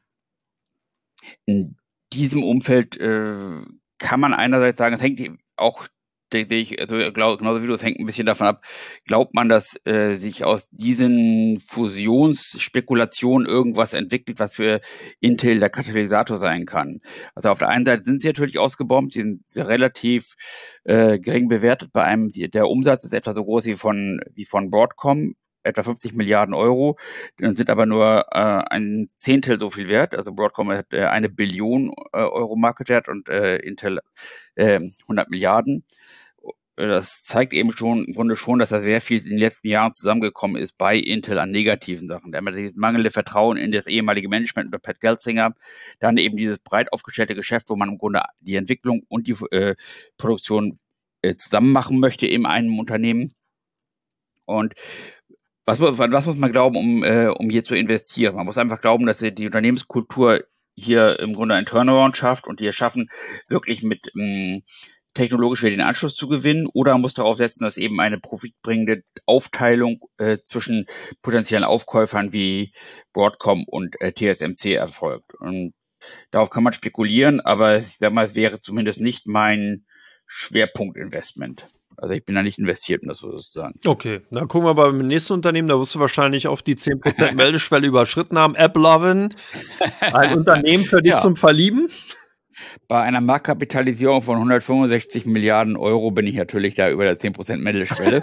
diesem Umfeld kann man einerseits sagen, es hängt auch, denke ich, also genauso wie du, es hängt ein bisschen davon ab, glaubt man, dass sich aus diesen Fusionsspekulationen irgendwas entwickelt, was für Intel der Katalysator sein kann. Also auf der einen Seite sind sie natürlich ausgebombt, sie sind relativ gering bewertet. Der Umsatz ist etwa so groß wie von Broadcom, etwa 50 Milliarden Euro, sind aber nur ein Zehntel so viel wert. Also Broadcom hat 1 Billion Euro Marktwert und Intel 100 Milliarden. Das zeigt eben schon, im Grunde schon, dass da sehr viel in den letzten Jahren zusammengekommen ist bei Intel an negativen Sachen. Da haben wir das mangelnde Vertrauen in das ehemalige Management unter Pat Gelsinger, dann eben dieses breit aufgestellte Geschäft, wo man im Grunde die Entwicklung und die Produktion zusammen machen möchte in einem Unternehmen. Und was muss man glauben, um hier zu investieren? Man muss einfach glauben, dass die Unternehmenskultur hier im Grunde einen Turnaround schafft und die es schaffen, wirklich mit technologisch wieder den Anschluss zu gewinnen, oder man muss darauf setzen, dass eben eine profitbringende Aufteilung zwischen potenziellen Aufkäufern wie Broadcom und TSMC erfolgt. Und darauf kann man spekulieren, aber ich sag mal, es wäre zumindest nicht mein Schwerpunktinvestment. Also ich bin da nicht investiert, um das so zu sagen. Okay, dann gucken wir beim nächsten Unternehmen, da wirst du wahrscheinlich auf die 10% Meldeschwelle überschritten haben. AppLovin, ein Unternehmen für dich zum Verlieben. Bei einer Marktkapitalisierung von 165 Milliarden Euro bin ich natürlich da über der 10% Meldeschwelle.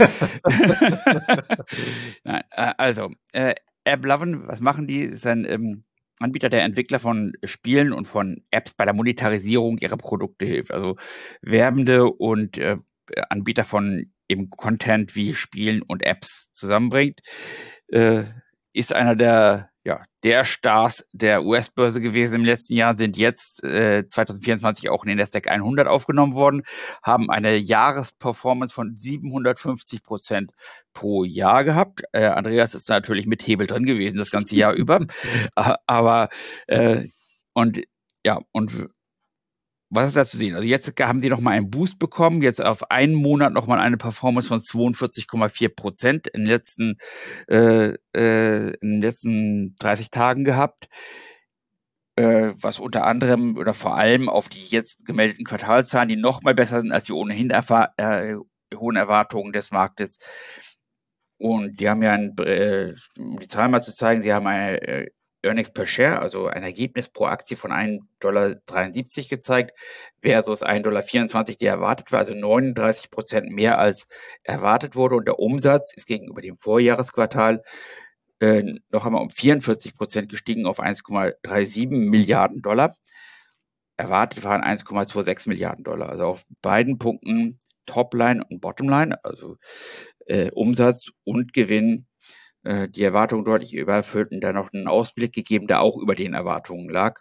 Also, AppLovin, was machen die? Das ist ein Anbieter, der Entwickler von Spielen und von Apps bei der Monetarisierung ihrer Produkte hilft. Also Werbende und Anbieter von eben Content wie Spielen und Apps zusammenbringt. Ist einer der Stars der US-Börse gewesen im letzten Jahr, sind jetzt 2024 auch in den Nasdaq 100 aufgenommen worden, haben eine Jahresperformance von 750% pro Jahr gehabt. Andreas ist da natürlich mit Hebel drin gewesen, das ganze Jahr über. Aber was ist da zu sehen? Also jetzt haben die nochmal einen Boost bekommen, jetzt auf einen Monat nochmal eine Performance von 42,4% in den letzten 30 Tagen gehabt, was unter anderem oder vor allem auf die jetzt gemeldeten Quartalzahlen, die nochmal besser sind als die ohnehin hohen Erwartungen des Marktes. Und die haben ja, um die Zahlen mal zu zeigen, sie haben eine Earnings per Share, also ein Ergebnis pro Aktie von 1,73 $ gezeigt, versus 1,24 $, der erwartet war, also 39% mehr als erwartet wurde. Und der Umsatz ist gegenüber dem Vorjahresquartal noch einmal um 44% gestiegen auf 1,37 Milliarden $. Erwartet waren 1,26 Milliarden $. Also auf beiden Punkten Topline und Bottomline, also Umsatz und Gewinn, die Erwartungen deutlich übererfüllt und dann noch einen Ausblick gegeben, der auch über den Erwartungen lag.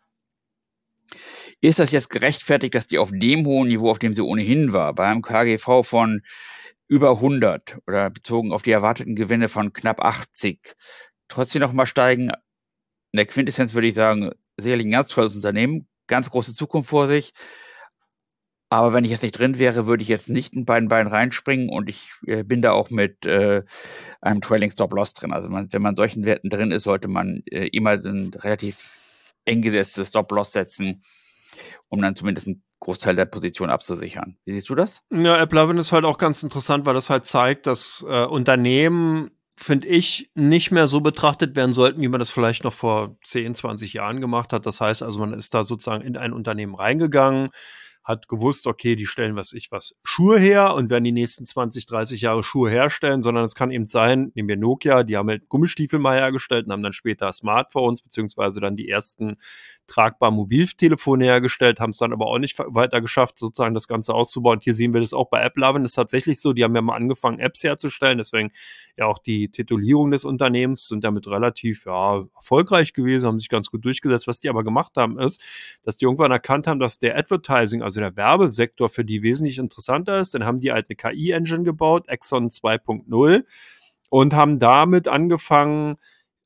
Ist das jetzt gerechtfertigt, dass die auf dem hohen Niveau, auf dem sie ohnehin war, bei einem KGV von über 100 oder bezogen auf die erwarteten Gewinne von knapp 80, trotzdem noch mal steigen? In der Quintessenz würde ich sagen, sicherlich ein ganz tolles Unternehmen, ganz große Zukunft vor sich. Aber wenn ich jetzt nicht drin wäre, würde ich jetzt nicht in beiden Beinen reinspringen und ich bin da auch mit einem Trailing Stop-Loss drin. Also wenn man in solchen Werten drin ist, sollte man immer ein relativ eng gesetztes Stop-Loss setzen, um dann zumindest einen Großteil der Position abzusichern. Wie siehst du das? Ja, AppLovin ist halt auch ganz interessant, weil das halt zeigt, dass Unternehmen, finde ich, nicht mehr so betrachtet werden sollten, wie man das vielleicht noch vor 10, 20 Jahren gemacht hat. Das heißt also, man ist da sozusagen in ein Unternehmen reingegangen, hat gewusst, okay, die stellen was Schuhe her und werden die nächsten 20, 30 Jahre Schuhe herstellen, sondern es kann eben sein, nehmen wir Nokia, die haben halt Gummistiefel mal hergestellt und haben dann später Smartphones beziehungsweise dann die ersten tragbaren Mobiltelefone hergestellt, haben es dann aber auch nicht weiter geschafft, sozusagen das Ganze auszubauen. Und hier sehen wir das auch bei AppLovin, ist tatsächlich so, die haben ja mal angefangen, Apps herzustellen, deswegen ja auch die Titulierung des Unternehmens, sind damit relativ erfolgreich gewesen, haben sich ganz gut durchgesetzt. Was die aber gemacht haben, ist, dass die irgendwann erkannt haben, dass der Advertising, also der Werbesektor für die wesentlich interessanter ist. Dann haben die halt eine KI-Engine gebaut, Exxon 2.0, und haben damit angefangen,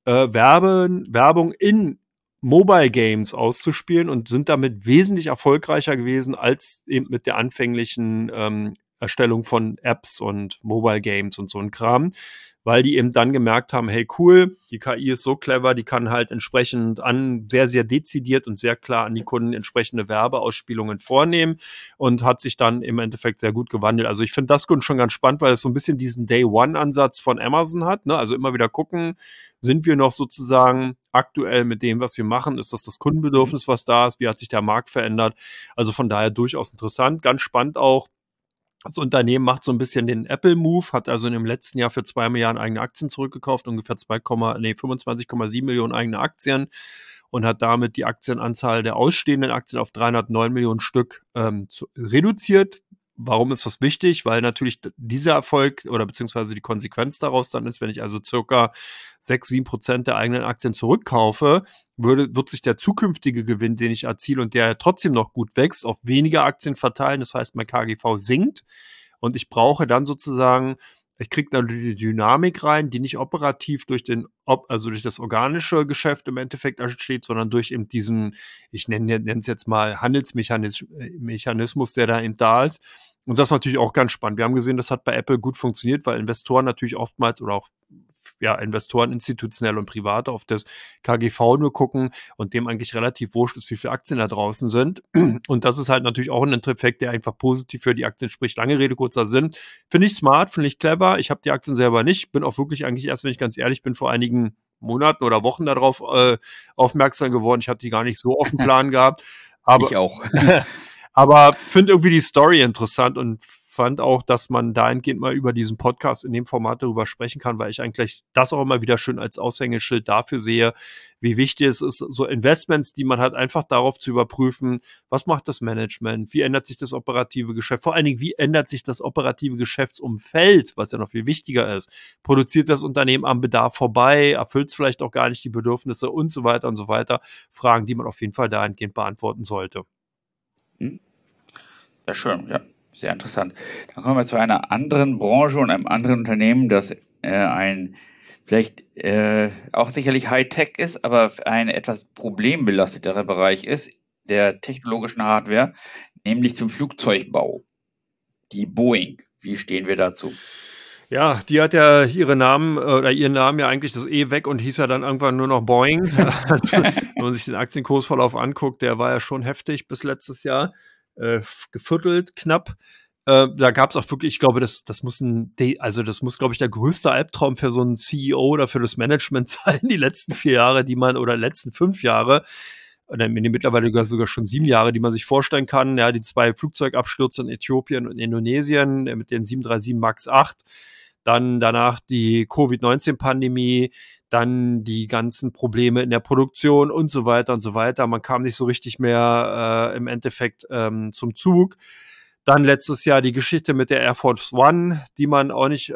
Werbung in Mobile Games auszuspielen und sind damit wesentlich erfolgreicher gewesen als eben mit der anfänglichen Erstellung von Apps und Mobile Games und so ein Kram, weil die eben dann gemerkt haben, hey cool, die KI ist so clever, die kann halt entsprechend sehr, sehr dezidiert und sehr klar an die Kunden entsprechende Werbeausspielungen vornehmen und hat sich dann im Endeffekt sehr gut gewandelt. Also ich finde das schon ganz spannend, weil es so ein bisschen diesen Day-One-Ansatz von Amazon hat, ne? Also immer wieder gucken, sind wir noch sozusagen aktuell mit dem, was wir machen? Ist das Kundenbedürfnis, was da ist? Wie hat sich der Markt verändert? Also von daher durchaus interessant, ganz spannend auch. Das Unternehmen macht so ein bisschen den Apple-Move, hat also in dem letzten Jahr für 2 Milliarden eigene Aktien zurückgekauft, ungefähr 25,7 Millionen eigene Aktien und hat damit die Aktienanzahl der ausstehenden Aktien auf 309 Millionen Stück reduziert. Warum ist das wichtig? Weil natürlich dieser Erfolg oder beziehungsweise die Konsequenz daraus dann ist, wenn ich also circa 6-7% der eigenen Aktien zurückkaufe, wird sich der zukünftige Gewinn, den ich erziele und der trotzdem noch gut wächst, auf weniger Aktien verteilen. Das heißt, mein KGV sinkt und ich brauche dann sozusagen, ich kriege natürlich die Dynamik rein, die nicht operativ durch durch das organische Geschäft im Endeffekt entsteht, sondern durch eben diesen, ich nenne es jetzt mal Handelsmechanismus, der da eben da ist. Und das ist natürlich auch ganz spannend. Wir haben gesehen, das hat bei Apple gut funktioniert, weil Investoren natürlich oftmals oder auch Investoren, institutionell und private, auf das KGV nur gucken und dem eigentlich relativ wurscht ist, wie viele Aktien da draußen sind. Und das ist halt natürlich auch ein Effekt, der einfach positiv für die Aktien spricht. Lange Rede, kurzer Sinn. Finde ich smart, finde ich clever. Ich habe die Aktien selber nicht. Bin auch wirklich eigentlich erst, wenn ich ganz ehrlich bin, vor einigen Monaten oder Wochen darauf aufmerksam geworden. Ich hatte die gar nicht so auf dem Plan gehabt. Aber, ich auch. Aber finde irgendwie die Story interessant und fand auch, dass man dahingehend mal über diesen Podcast in dem Format darüber sprechen kann, weil ich eigentlich das auch immer wieder schön als Aushängeschild dafür sehe, wie wichtig es ist, so Investments, die man hat, einfach darauf zu überprüfen, was macht das Management, wie ändert sich das operative Geschäft, vor allen Dingen, wie ändert sich das operative Geschäftsumfeld, was ja noch viel wichtiger ist, produziert das Unternehmen am Bedarf vorbei, erfüllt es vielleicht auch gar nicht die Bedürfnisse und so weiter und so weiter, Fragen, die man auf jeden Fall dahingehend beantworten sollte. Ja, schön, ja. Sehr interessant. Dann kommen wir zu einer anderen Branche und einem anderen Unternehmen, das vielleicht auch sicherlich Hightech ist, aber ein etwas problembelasteterer Bereich ist, der technologischen Hardware, nämlich zum Flugzeugbau. Die Boeing. Wie stehen wir dazu? Ja, die hat ja ihren Namen ja eigentlich das E weg und hieß ja dann irgendwann nur noch Boeing. Wenn man sich den Aktienkursverlauf anguckt, der war ja schon heftig bis letztes Jahr, geviertelt knapp. Da gab es auch wirklich, ich glaube, das muss glaube ich, der größte Albtraum für so einen CEO oder für das Management sein, die letzten 4 Jahre, letzten 5 Jahre, oder mittlerweile sogar schon 7 Jahre, die man sich vorstellen kann. Ja, die 2 Flugzeugabstürze in Äthiopien und Indonesien mit den 737 MAX 8. Dann danach die Covid-19-Pandemie, dann die ganzen Probleme in der Produktion und so weiter und so weiter. Man kam nicht so richtig mehr im Endeffekt zum Zug. Dann letztes Jahr die Geschichte mit der Air Force One, die man auch nicht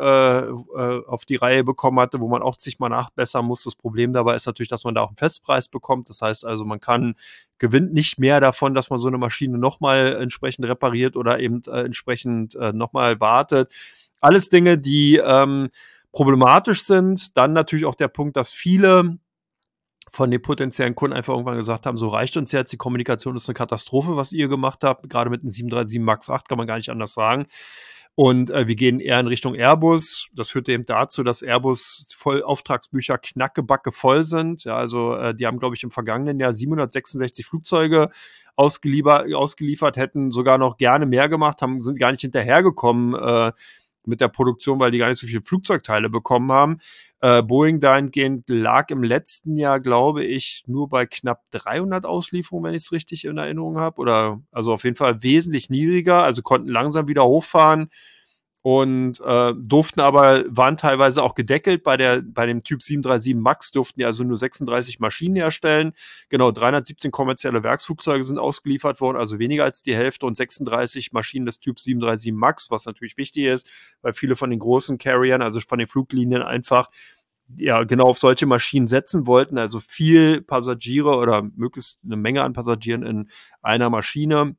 auf die Reihe bekommen hatte, wo man auch zigmal nachbessern muss. Das Problem dabei ist natürlich, dass man da auch einen Festpreis bekommt. Das heißt also, man gewinnt nicht mehr davon, dass man so eine Maschine nochmal entsprechend repariert oder eben entsprechend nochmal wartet. Alles Dinge, die problematisch sind. Dann natürlich auch der Punkt, dass viele von den potenziellen Kunden einfach irgendwann gesagt haben, so reicht uns jetzt, die Kommunikation ist eine Katastrophe, was ihr gemacht habt. Gerade mit dem 737 MAX 8 kann man gar nicht anders sagen. Und wir gehen eher in Richtung Airbus. Das führt eben dazu, dass Airbus Auftragsbücher knackebacke voll sind. Ja, also die haben, glaube ich, im vergangenen Jahr 766 Flugzeuge ausgeliefert, hätten sogar noch gerne mehr gemacht, sind gar nicht hinterhergekommen mit der Produktion, weil die gar nicht so viele Flugzeugteile bekommen haben. Boeing dahingehend lag im letzten Jahr, glaube ich, nur bei knapp 300 Auslieferungen, wenn ich es richtig in Erinnerung habe. Oder also auf jeden Fall wesentlich niedriger, also konnten langsam wieder hochfahren und waren teilweise auch gedeckelt. Bei dem Typ 737 MAX durften die also nur 36 Maschinen herstellen. Genau, 317 kommerzielle Werksflugzeuge sind ausgeliefert worden, also weniger als die Hälfte, und 36 Maschinen des Typs 737 MAX, was natürlich wichtig ist, weil viele von den großen Carriern, also von den Fluglinien, einfach ja genau auf solche Maschinen setzen wollten, also viel Passagiere oder möglichst eine Menge an Passagieren in einer Maschine.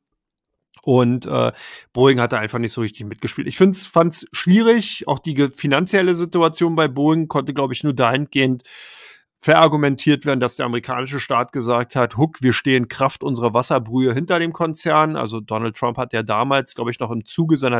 Und Boeing hat da einfach nicht so richtig mitgespielt. Ich fand es schwierig. Auch die finanzielle Situation bei Boeing konnte, glaube ich, nur dahingehend verargumentiert werden, dass der amerikanische Staat gesagt hat, wir stehen Kraft unserer Wasserbrühe hinter dem Konzern. Also Donald Trump hat ja damals, glaube ich, noch im Zuge seiner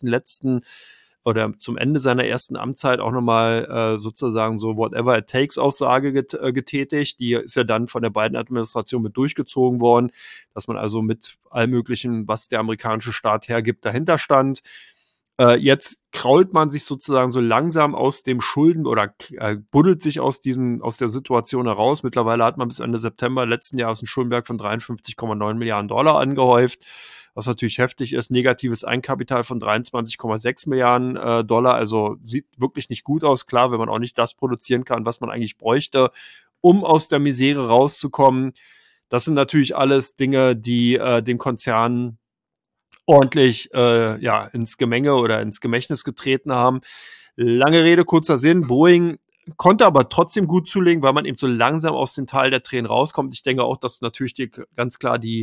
zum Ende seiner ersten Amtszeit auch nochmal sozusagen so Whatever it takes Aussage getätigt. Die ist ja dann von der Biden-Administration mit durchgezogen worden, dass man also mit allem Möglichen, was der amerikanische Staat hergibt, dahinter stand. Jetzt krault man sich sozusagen so langsam aus dem Schulden oder buddelt sich aus der Situation heraus. Mittlerweile hat man bis Ende September letzten Jahres einen Schuldenberg von 53,9 Milliarden Dollar angehäuft, was natürlich heftig ist. Negatives Eigenkapital von 23,6 Milliarden Dollar. Also sieht wirklich nicht gut aus. Klar, wenn man auch nicht das produzieren kann, was man eigentlich bräuchte, um aus der Misere rauszukommen. Das sind natürlich alles Dinge, die den Konzern ordentlich ins Gemenge oder ins Gemächtnis getreten haben. Lange Rede, kurzer Sinn. Boeing konnte aber trotzdem gut zulegen, weil man eben so langsam aus dem Tal der Tränen rauskommt. Ich denke auch, dass natürlich ganz klar die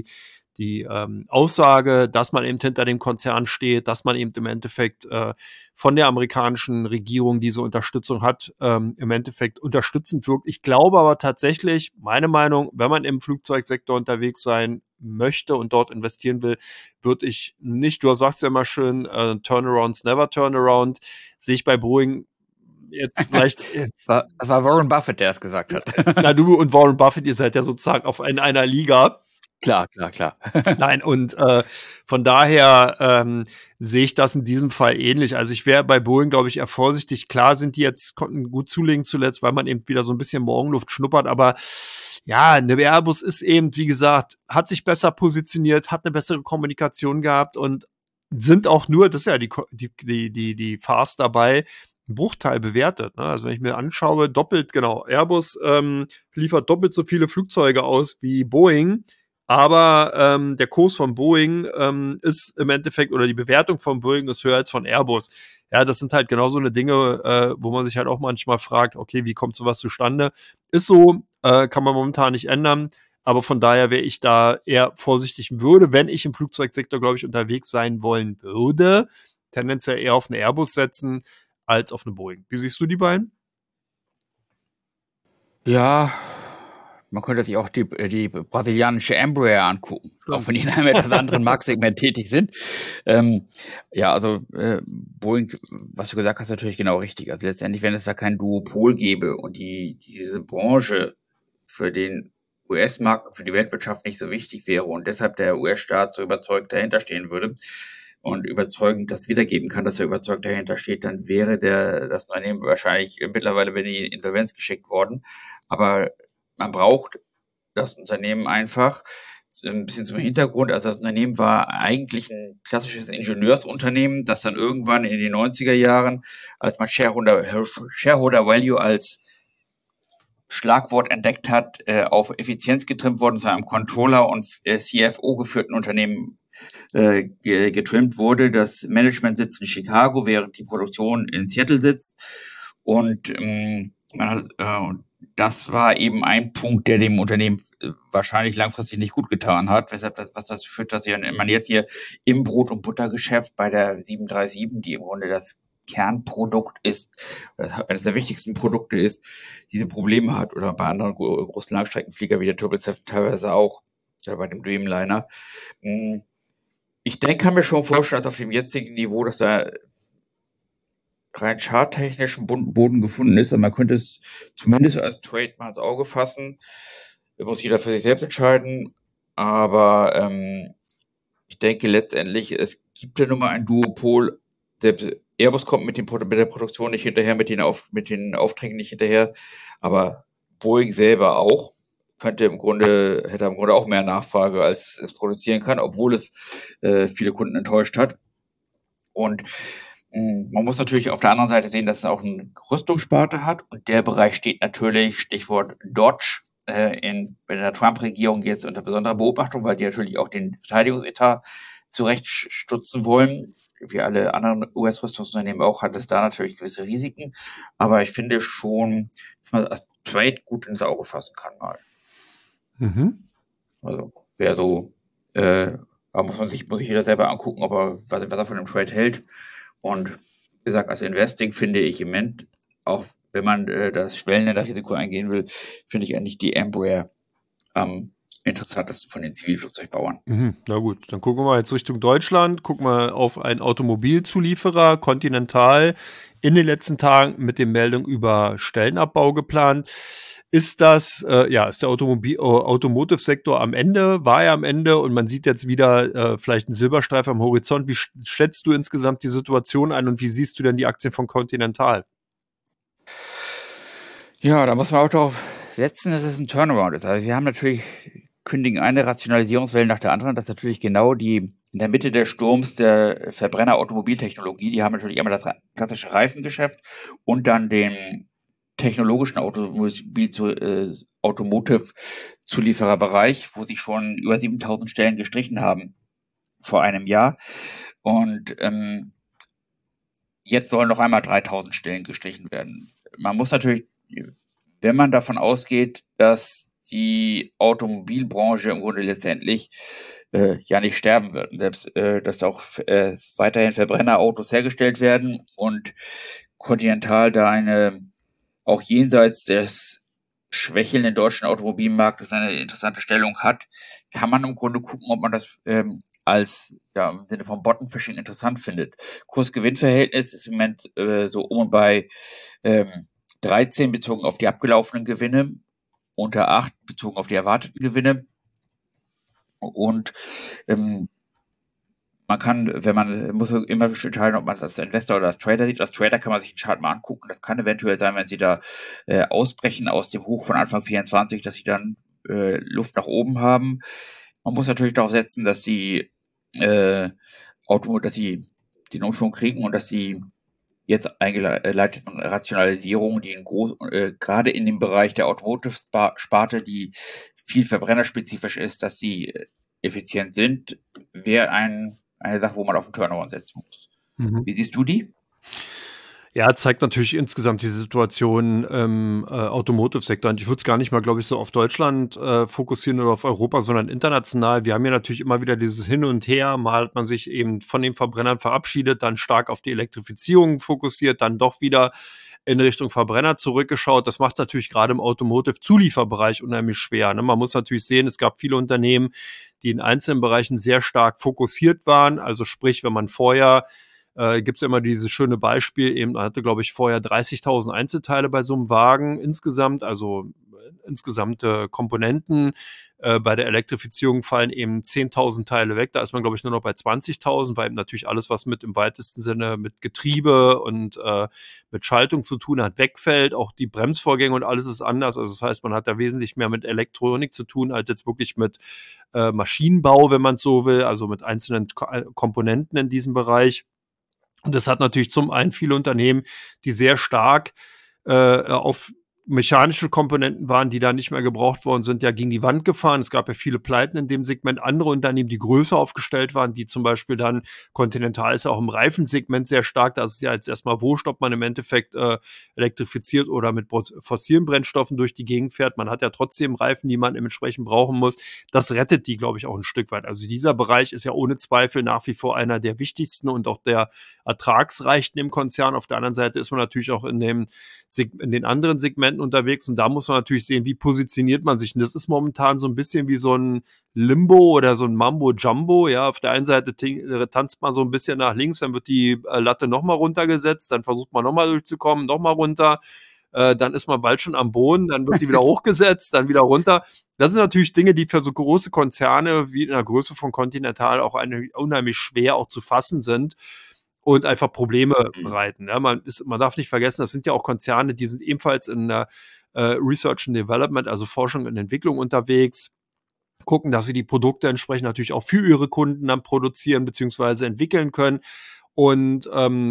Aussage, dass man eben hinter dem Konzern steht, dass man eben im Endeffekt von der amerikanischen Regierung diese Unterstützung hat, im Endeffekt unterstützend wirkt. Ich glaube aber tatsächlich, meine Meinung, wenn man im Flugzeugsektor unterwegs sein möchte und dort investieren will, würde ich nicht, du sagst ja immer schön, Turnarounds never turn around, sehe ich bei Boeing jetzt vielleicht. Das war Warren Buffett, der es gesagt hat. Na, du und Warren Buffett, ihr seid ja sozusagen in einer Liga. Klar. Nein, und von daher sehe ich das in diesem Fall ähnlich. Also ich wäre bei Boeing, glaube ich, eher vorsichtig. Klar konnten gut zulegen zuletzt, weil man eben wieder so ein bisschen Morgenluft schnuppert, aber ja, eine Airbus ist eben, wie gesagt, hat sich besser positioniert, hat eine bessere Kommunikation gehabt und sind auch nur, das ist ja die Farce dabei, ein Bruchteil bewertet. Ne? Also wenn ich mir anschaue, Airbus liefert doppelt so viele Flugzeuge aus wie Boeing, aber der Kurs von Boeing ist im Endeffekt, oder die Bewertung von Boeing ist höher als von Airbus. Ja, das sind halt genau so eine Dinge, wo man sich halt auch manchmal fragt, okay, wie kommt sowas zustande? Ist so, kann man momentan nicht ändern, aber von daher wäre ich da eher vorsichtig wenn ich im Flugzeugsektor, glaube ich, unterwegs sein wollen würde, tendenziell eher auf eine Airbus setzen als auf eine Boeing. Wie siehst du die beiden? Ja, Man könnte sich auch die brasilianische Embraer angucken, auch wenn die in einem etwas anderen Marktsegment tätig sind. Also Boeing, was du gesagt hast, natürlich genau richtig. Also letztendlich, wenn es da kein Duopol gäbe und diese Branche für den US-Markt und für die Weltwirtschaft nicht so wichtig wäre und deshalb der US-Staat so überzeugt dahinter stehen würde und überzeugend das wiedergeben kann, dass er überzeugt dahinter steht, dann wäre das Unternehmen wahrscheinlich mittlerweile in die Insolvenz geschickt worden. Aber man braucht das Unternehmen einfach ein bisschen zum Hintergrund. Also das Unternehmen war eigentlich ein klassisches Ingenieursunternehmen, das dann irgendwann in den 90er Jahren, als man Shareholder Value als Schlagwort entdeckt hat, auf Effizienz getrimmt worden, zu einem Controller und CFO geführten Unternehmen getrimmt wurde. Das Management sitzt in Chicago, während die Produktion in Seattle sitzt. Und das war eben ein Punkt, der dem Unternehmen wahrscheinlich langfristig nicht gut getan hat, weshalb was dazu führt, dass man jetzt hier im Brot- und Buttergeschäft bei der 737, die im Grunde das Kernprodukt ist, eines der wichtigsten Produkte ist, diese Probleme hat, oder bei anderen großen Langstreckenflieger wie der 777 teilweise auch, oder bei dem Dreamliner. Ich kann mir schon vorstellen, dass auf dem jetzigen Niveau, dass da rein charttechnisch ein Boden gefunden ist, und man könnte es zumindest als Trade mal ins Auge fassen. Da muss jeder für sich selbst entscheiden, aber ich denke letztendlich, es gibt ja nun mal ein Duopol. Selbst Airbus kommt mit der Produktion nicht hinterher, mit den Aufträgen nicht hinterher, aber Boeing selber auch. Hätte im Grunde auch mehr Nachfrage, als es produzieren kann, obwohl es viele Kunden enttäuscht hat. Und man muss natürlich auf der anderen Seite sehen, dass es auch eine Rüstungssparte hat, und der Bereich steht natürlich, Stichwort Dodge, bei der Trump-Regierung jetzt unter besonderer Beobachtung, weil die natürlich auch den Verteidigungsetat zurechtstutzen wollen. Wie alle anderen US-Rüstungsunternehmen auch, hat es da natürlich gewisse Risiken. Aber ich finde schon, dass man das Trade gut ins Auge fassen kann mal. Also wäre so, aber muss sich jeder selber angucken, was er von dem Trade hält. Und wie gesagt, als Investing finde ich im Moment, auch wenn man das Schwellenländerrisiko eingehen will, finde ich eigentlich die Embraer am interessantesten von den Zivilflugzeugbauern. Na gut, dann gucken wir mal jetzt Richtung Deutschland, gucken wir auf einen Automobilzulieferer, Continental, in den letzten Tagen mit den Meldungen über Stellenabbau geplant. Ist ist der Automotive-Sektor am Ende, war er am Ende, und man sieht jetzt wieder vielleicht einen Silberstreif am Horizont. Wie schätzt du insgesamt die Situation ein und wie siehst du denn die Aktien von Continental? Ja, da muss man auch darauf setzen, dass es ein Turnaround ist. Also wir haben natürlich, kündigen eine Rationalisierungswelle nach der anderen. Das ist natürlich genau in der Mitte des Sturms der Verbrenner-Automobiltechnologie. Die haben natürlich einmal das klassische Reifengeschäft und dann den technologischen Automotive-Zuliefererbereich, wo sie schon über 7.000 Stellen gestrichen haben vor einem Jahr. Und jetzt sollen noch einmal 3.000 Stellen gestrichen werden. Man muss natürlich, wenn man davon ausgeht, dass die Automobilbranche im Grunde letztendlich ja nicht sterben wird, selbst dass auch weiterhin Verbrennerautos hergestellt werden und Continental da auch jenseits des schwächelnden deutschen Automobilmarktes eine interessante Stellung hat, kann man im Grunde gucken, ob man das als im Sinne von Bottom-Fishing interessant findet. Kurs-Gewinn-Verhältnis ist im Moment so um und bei 13 bezogen auf die abgelaufenen Gewinne, unter 8 bezogen auf die erwarteten Gewinne. Und man muss immer entscheiden, ob man das als Investor oder als Trader sieht. Als Trader kann man sich den Chart mal angucken. Das kann eventuell sein, wenn sie da ausbrechen aus dem Hoch von Anfang 24, dass sie dann Luft nach oben haben. Man muss natürlich darauf setzen, dass die den Umschwung kriegen und dass die jetzt eingeleiteten Rationalisierungen, die gerade in dem Bereich der Automotive-Sparte, die viel verbrennerspezifisch ist, dass die effizient sind, wäre eine Sache, wo man auf den Turnaround setzen muss. Wie siehst du die? Ja, zeigt natürlich insgesamt die Situation im Automotive-Sektor. Und ich würde es gar nicht mal, glaube ich, so auf Deutschland fokussieren oder auf Europa, sondern international. Wir haben ja natürlich immer wieder dieses Hin und Her. Mal hat man sich eben von den Verbrennern verabschiedet, dann stark auf die Elektrifizierung fokussiert, dann doch wieder in Richtung Verbrenner zurückgeschaut. Das macht es natürlich gerade im Automotive-Zulieferbereich unheimlich schwer. Ne? Man muss natürlich sehen, es gab viele Unternehmen, die in einzelnen Bereichen sehr stark fokussiert waren. Also sprich, wenn man vorher gibt es immer dieses schöne Beispiel, eben, man hatte, glaube ich, vorher 30.000 Einzelteile bei so einem Wagen insgesamt, also insgesamte Komponenten. Bei der Elektrifizierung fallen eben 10.000 Teile weg. Da ist man, glaube ich, nur noch bei 20.000, weil eben natürlich alles, was mit im weitesten Sinne mit Getriebe und mit Schaltung zu tun hat, wegfällt. Auch die Bremsvorgänge und alles ist anders. Also das heißt, man hat da wesentlich mehr mit Elektronik zu tun, als jetzt wirklich mit Maschinenbau, wenn man es so will, also mit einzelnen Komponenten in diesem Bereich. Und das hat natürlich zum einen viele Unternehmen, die sehr stark auf mechanische Komponenten waren, die da nicht mehr gebraucht worden sind, ja gegen die Wand gefahren. Es gab ja viele Pleiten in dem Segment. Andere Unternehmen, die größer aufgestellt waren, die zum Beispiel dann, Continental ist ja auch im Reifensegment sehr stark. Da ist es ja jetzt erstmal wurscht, ob man im Endeffekt elektrifiziert oder mit fossilen Brennstoffen durch die Gegend fährt. Man hat ja trotzdem Reifen, die man entsprechend brauchen muss. Das rettet die, glaube ich, auch ein Stück weit. Also dieser Bereich ist ja ohne Zweifel nach wie vor einer der wichtigsten und auch der ertragsreichsten im Konzern. Auf der anderen Seite ist man natürlich auch in den anderen Segmenten unterwegs und da muss man natürlich sehen, wie positioniert man sich. Und das ist momentan so ein bisschen wie so ein Limbo oder so ein Mambo-Jumbo. Ja, auf der einen Seite tanzt man so ein bisschen nach links, dann wird die Latte nochmal runtergesetzt, dann versucht man nochmal durchzukommen, nochmal runter. Dann ist man bald schon am Boden, dann wird die wieder hochgesetzt, dann wieder runter. Das sind natürlich Dinge, die für so große Konzerne wie in der Größe von Continental auch unheimlich schwer auch zu fassen sind und einfach Probleme bereiten. Ja, man darf nicht vergessen, das sind ja auch Konzerne, die sind ebenfalls in der Research and Development, also Forschung und Entwicklung unterwegs, gucken, dass sie die Produkte entsprechend natürlich auch für ihre Kunden dann produzieren bzw. entwickeln können. Und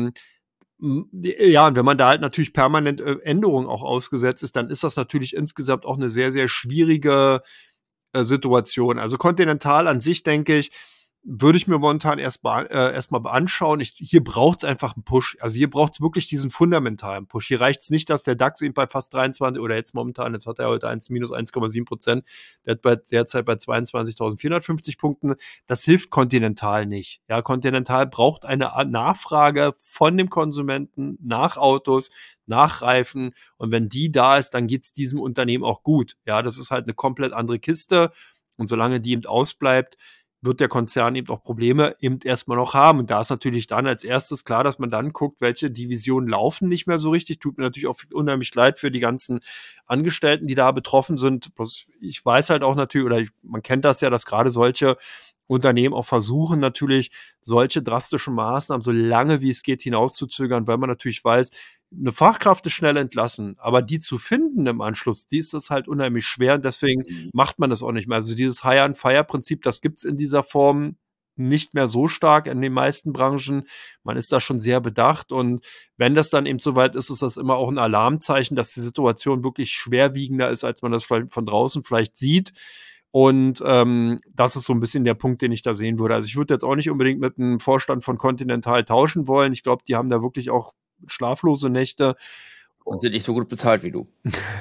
ja, und wenn man da halt natürlich permanent Änderungen auch ausgesetzt ist, dann ist das natürlich insgesamt auch eine sehr, sehr schwierige Situation. Also Continental an sich, denke ich, würde ich mir momentan erstmal anschauen. Hier braucht es einfach einen Push. Also hier braucht es wirklich diesen fundamentalen Push. Hier reicht es nicht, dass der DAX eben bei fast 23 oder jetzt momentan, jetzt hat er heute minus 1,7%, der hat derzeit bei 22.450 Punkten. Das hilft Continental nicht. Ja, Continental braucht eine Nachfrage von dem Konsumenten nach Autos, nach Reifen. Und wenn die da ist, dann geht es diesem Unternehmen auch gut. Ja, das ist halt eine komplett andere Kiste. Und solange die eben ausbleibt, wird der Konzern eben auch Probleme eben erstmal noch haben. Und da ist natürlich dann als erstes klar, dass man dann guckt, welche Divisionen laufen nicht mehr so richtig. Tut mir natürlich auch unheimlich leid für die ganzen Angestellten, die da betroffen sind. Ich weiß halt auch natürlich, oder man kennt das ja, dass gerade solche Unternehmen auch versuchen, natürlich solche drastischen Maßnahmen so lange wie es geht hinauszuzögern, weil man natürlich weiß, eine Fachkraft ist schnell entlassen, aber die zu finden im Anschluss, die ist das halt unheimlich schwer und deswegen macht man das auch nicht mehr. Also dieses Hire-and-Fire-Prinzip, das gibt's in dieser Form nicht mehr so stark in den meisten Branchen. Man ist da schon sehr bedacht und wenn das dann eben soweit ist, ist das immer auch ein Alarmzeichen, dass die Situation wirklich schwerwiegender ist, als man das von draußen vielleicht sieht. Und das ist so ein bisschen der Punkt, den ich da sehen würde. Also ich würde jetzt auch nicht unbedingt mit einem Vorstand von Continental tauschen wollen. Ich glaube, die haben da wirklich auch schlaflose Nächte. Und sind nicht so gut bezahlt wie du.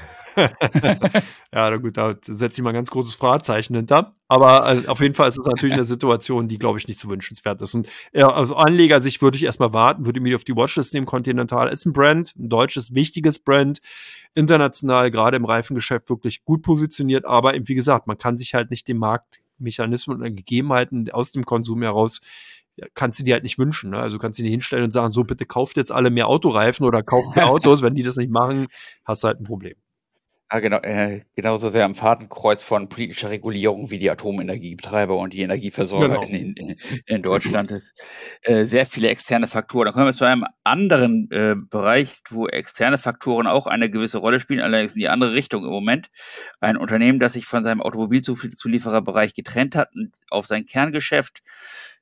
Ja, na gut, da setze ich mal ein ganz großes Fragezeichen hinter. Aber auf jeden Fall ist es natürlich eine Situation, die, glaube ich, nicht so wünschenswert ist. Und aus Anlegersicht würde ich erstmal warten, würde mich auf die Watchlist nehmen. Continental ist ein Brand, ein deutsches, wichtiges Brand, international, gerade im Reifengeschäft wirklich gut positioniert. Aber eben, wie gesagt, man kann sich halt nicht den Marktmechanismen und Gegebenheiten aus dem Konsum heraus kannst du dir halt nicht wünschen. Ne? Also kannst du dir nicht hinstellen und sagen, so bitte kauft jetzt alle mehr Autoreifen oder kauft mehr Autos. Wenn die das nicht machen, hast du halt ein Problem. Ja, genau, genauso sehr am Fadenkreuz von politischer Regulierung wie die Atomenergiebetreiber und die Energieversorger in Deutschland. Sehr viele externe Faktoren. Da kommen wir zu einem anderen Bereich, wo externe Faktoren auch eine gewisse Rolle spielen, allerdings in die andere Richtung im Moment. Ein Unternehmen, das sich von seinem Automobilzuliefererbereich getrennt hat und auf sein Kerngeschäft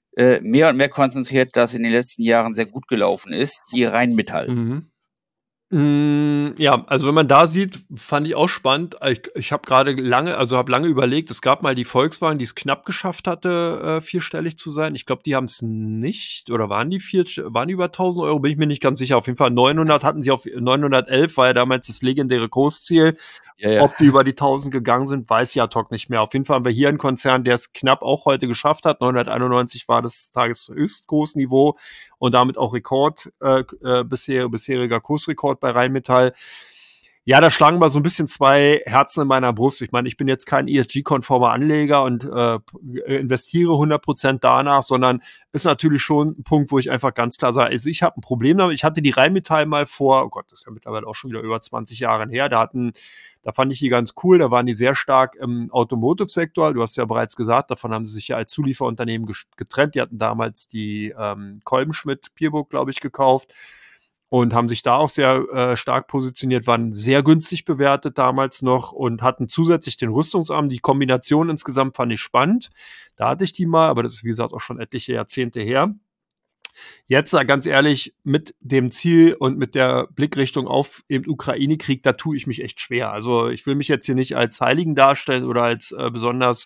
mehr und mehr konzentriert, das in den letzten Jahren sehr gut gelaufen ist, die Rheinmetall. Ja, also wenn man da sieht, fand ich auch spannend. Ich habe gerade lange überlegt, es gab mal die Volkswagen, die es knapp geschafft hatte, vierstellig zu sein. Ich glaube, die haben es nicht, oder waren die über 1.000 Euro, bin ich mir nicht ganz sicher. Auf jeden Fall 900 hatten sie, auf 911 war ja damals das legendäre Kursziel. Ja. Ob die über die 1.000 gegangen sind, weiß ja ad hoc nicht mehr. Auf jeden Fall haben wir hier einen Konzern, der es knapp auch heute geschafft hat. 991 war das Tageshöchstkursniveau und damit auch bisheriger Kursrekord bei Rheinmetall. Ja, da schlagen mal so ein bisschen zwei Herzen in meiner Brust. Ich meine, ich bin jetzt kein ESG-konformer Anleger und investiere 100% danach, sondern ist natürlich schon ein Punkt, wo ich einfach ganz klar sage, also ich habe ein Problem damit. Ich hatte die Rheinmetall mal vor, oh Gott, das ist ja mittlerweile auch schon wieder über 20 Jahre her, da fand ich die ganz cool, da waren die sehr stark im Automotive-Sektor. Du hast ja bereits gesagt, davon haben sie sich ja als Zulieferunternehmen getrennt. Die hatten damals die Kolbenschmidt-Pierburg, glaube ich, gekauft und haben sich da auch sehr stark positioniert, waren sehr günstig bewertet damals noch und hatten zusätzlich den Rüstungsarm. Die Kombination insgesamt fand ich spannend. Da hatte ich die mal, aber das ist, wie gesagt, auch schon etliche Jahrzehnte her. Jetzt, ganz ehrlich, mit dem Ziel und mit der Blickrichtung auf den Ukraine-Krieg, da tue ich mich echt schwer. Also ich will mich jetzt hier nicht als Heiligen darstellen oder als besonders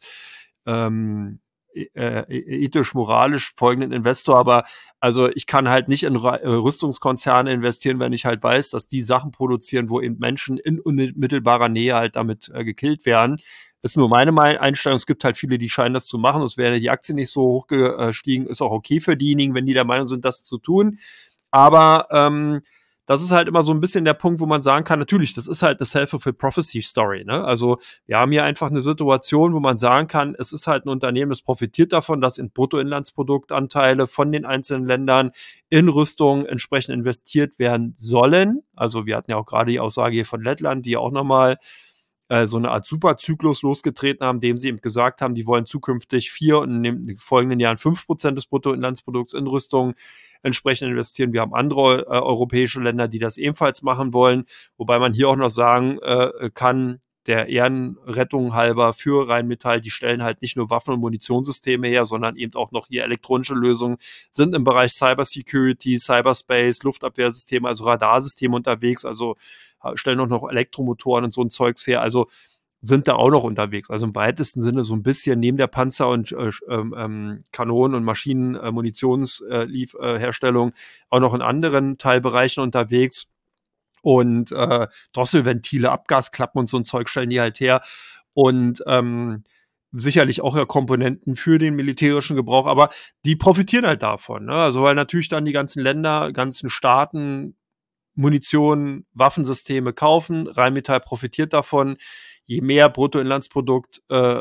ethisch-moralisch folgenden Investor, aber also ich kann halt nicht in Rüstungskonzerne investieren, wenn ich halt weiß, dass die Sachen produzieren, wo eben Menschen in unmittelbarer Nähe halt damit gekillt werden. Das ist nur meine Einstellung. Es gibt halt viele, die scheinen das zu machen. Es wäre die Aktie nicht so hoch gestiegen. Ist auch okay für diejenigen, wenn die der Meinung sind, das zu tun. Aber das ist halt immer so ein bisschen der Punkt, wo man sagen kann, natürlich, das ist halt eine Self-Fulfilled Prophecy Story. Ne? Also wir haben hier einfach eine Situation, wo man sagen kann, es ist halt ein Unternehmen, das profitiert davon, dass in Bruttoinlandsproduktanteile von den einzelnen Ländern in Rüstung entsprechend investiert werden sollen. Also wir hatten ja auch gerade die Aussage hier von Lettland, die auch nochmal so eine Art Superzyklus losgetreten haben, dem sie eben gesagt haben, die wollen zukünftig 4 und in den folgenden Jahren 5% des Bruttoinlandsprodukts in Rüstung entsprechend investieren. Wir haben andere europäische Länder, die das ebenfalls machen wollen, wobei man hier auch noch sagen kann, der Ehrenrettung halber für Rheinmetall, die stellen halt nicht nur Waffen- und Munitionssysteme her, sondern eben auch noch hier elektronische Lösungen, sind im Bereich Cybersecurity, Cyberspace, Luftabwehrsysteme, also Radarsysteme unterwegs, also stellen auch noch Elektromotoren und so ein Zeugs her, also sind da auch noch unterwegs. Also im weitesten Sinne so ein bisschen neben der Panzer- und Kanonen- und Maschinen-, Munitionsherstellung auch noch in anderen Teilbereichen unterwegs. Und Drosselventile, Abgasklappen und so ein Zeug stellen die halt her. Und sicherlich auch ja Komponenten für den militärischen Gebrauch, aber die profitieren halt davon. Ne? Also weil natürlich dann die ganzen Länder, ganzen Staaten Munition, Waffensysteme kaufen. Rheinmetall profitiert davon. Je mehr Bruttoinlandsprodukt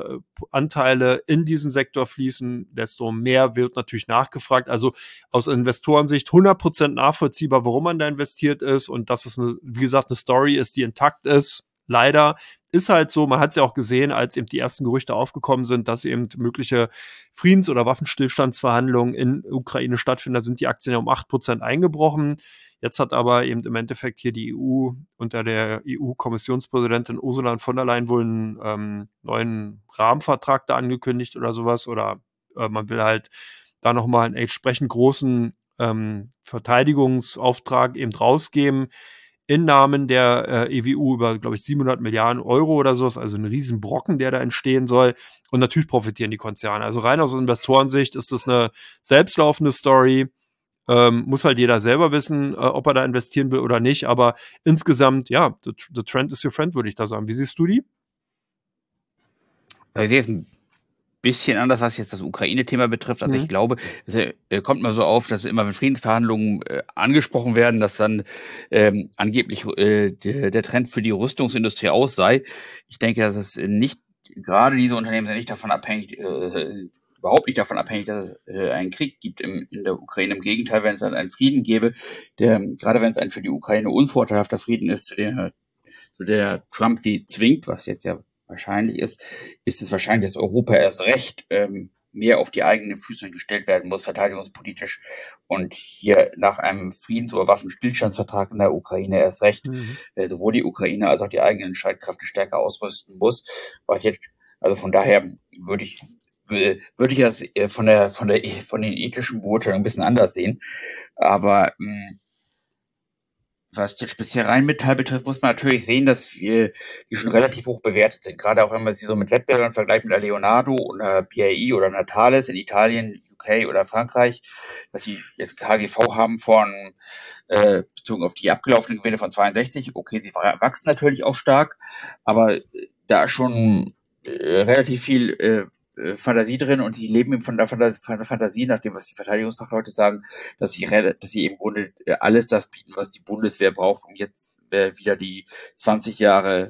Anteile in diesen Sektor fließen, desto mehr wird natürlich nachgefragt. Also aus Investorensicht 100% nachvollziehbar, warum man da investiert ist und dass es, wie gesagt, eine Story ist, die intakt ist. Leider ist halt so, man hat es ja auch gesehen, als eben die ersten Gerüchte aufgekommen sind, dass eben mögliche Friedens- oder Waffenstillstandsverhandlungen in Ukraine stattfinden. Da sind die Aktien ja um 8% eingebrochen. Jetzt hat aber eben im Endeffekt hier die EU unter der EU-Kommissionspräsidentin Ursula von der Leyen wohl einen neuen Rahmenvertrag da angekündigt oder sowas. Oder man will halt da nochmal einen entsprechend großen Verteidigungsauftrag eben rausgeben in Namen der EWU über, glaube ich, 700 Milliarden Euro oder sowas. Also ein Riesenbrocken, der da entstehen soll. Und natürlich profitieren die Konzerne. Also rein aus Investorensicht ist das eine selbstlaufende Story. Muss halt jeder selber wissen, ob er da investieren will oder nicht. Aber insgesamt, ja, the trend is your friend, würde ich da sagen. Wie siehst du die? Ich sehe es ein bisschen anders, was jetzt das Ukraine-Thema betrifft. Also ich glaube, es kommt mal so auf, dass immer, wenn Friedensverhandlungen angesprochen werden, dass dann angeblich der Trend für die Rüstungsindustrie aus sei. Ich denke, dass es nicht, gerade diese Unternehmen sind nicht davon abhängig, überhaupt nicht davon abhängig, dass es einen Krieg gibt in der Ukraine. Im Gegenteil, wenn es dann einen Frieden gäbe, gerade wenn es ein für die Ukraine unvorteilhafter Frieden ist, zu der Trump sie zwingt, was jetzt ja wahrscheinlich ist es wahrscheinlich, dass Europa erst recht mehr auf die eigenen Füße gestellt werden muss, verteidigungspolitisch. Und hier nach einem Friedens- oder Waffenstillstandsvertrag in der Ukraine erst recht sowohl die Ukraine als auch die eigenen Streitkräfte stärker ausrüsten muss. Was jetzt, also von daher würde ich das von den ethischen Beurteilungen ein bisschen anders sehen. Aber Was den speziell Rheinmetall betrifft, muss man natürlich sehen, dass die schon relativ hoch bewertet sind. Gerade auch wenn man sie so mit Wettbewerbern vergleicht, mit der Leonardo oder BAE oder einer Thales in Italien, UK oder Frankreich, dass sie jetzt KGV haben von bezogen auf die abgelaufenen Gewinne von 62. Okay, sie wachsen natürlich auch stark, aber da schon relativ viel Fantasie drin und die leben eben von der Fantasie, nach dem, was die Verteidigungsfachleute sagen, dass sie eben im Grunde alles das bieten, was die Bundeswehr braucht, um jetzt wieder die 20 Jahre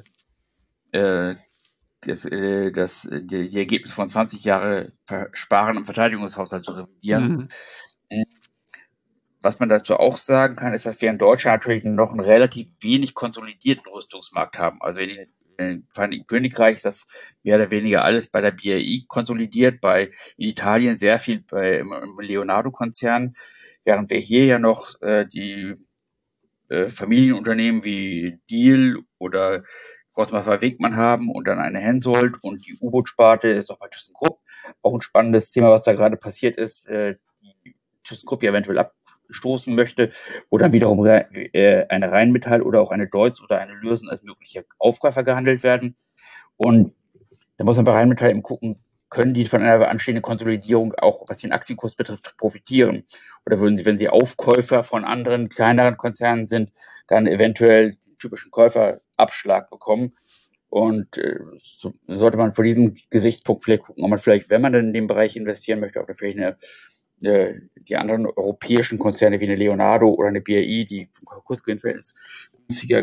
die Ergebnisse von 20 Jahre Sparen im Verteidigungshaushalt zu revidieren. Was man dazu auch sagen kann, ist, dass wir in Deutschland natürlich noch einen relativ wenig konsolidierten Rüstungsmarkt haben. Also in Vereinigten Königreich ist das mehr oder weniger alles bei der BAE konsolidiert, in Italien sehr viel im Leonardo-Konzern, während wir hier ja noch die Familienunternehmen wie Diehl oder Großmaffer-Wegmann haben und dann eine Hensoldt und die U-Boot-Sparte ist auch bei ThyssenKrupp. Auch ein spannendes Thema, was da gerade passiert ist, die ThyssenKrupp ja eventuell abstoßen möchte, wo dann wiederum eine Rheinmetall oder auch eine Deutz oder eine Lürsen als möglicher Aufkäufer gehandelt werden. Und da muss man bei Rheinmetall eben gucken, können die von einer anstehenden Konsolidierung auch, was den Aktienkurs betrifft, profitieren? Oder würden sie, wenn sie Aufkäufer von anderen, kleineren Konzernen sind, dann eventuell den typischen Käuferabschlag bekommen? Und so sollte man vor diesem Gesichtspunkt vielleicht gucken, ob man vielleicht, wenn man dann in dem Bereich investieren möchte, ob da vielleicht die anderen europäischen Konzerne wie eine Leonardo oder eine BAE, die vom Kursgewinnverhältnis günstiger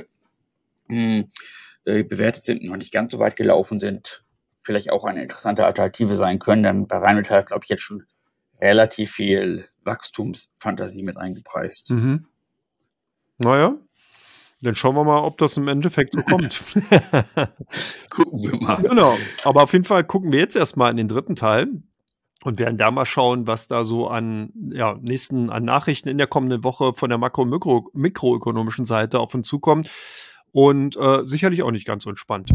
bewertet sind und noch nicht ganz so weit gelaufen sind, vielleicht auch eine interessante Alternative sein können. Denn bei Rheinmetall ist, glaube ich, jetzt schon relativ viel Wachstumsfantasie mit eingepreist. Naja, dann schauen wir mal, ob das im Endeffekt so kommt. Gucken wir mal. Genau, aber auf jeden Fall gucken wir jetzt erstmal in den dritten Teil und werden da mal schauen, was da so an Nachrichten in der kommenden Woche von der makro- und mikroökonomischen Seite auf uns zukommt. Und sicherlich auch nicht ganz so entspannt.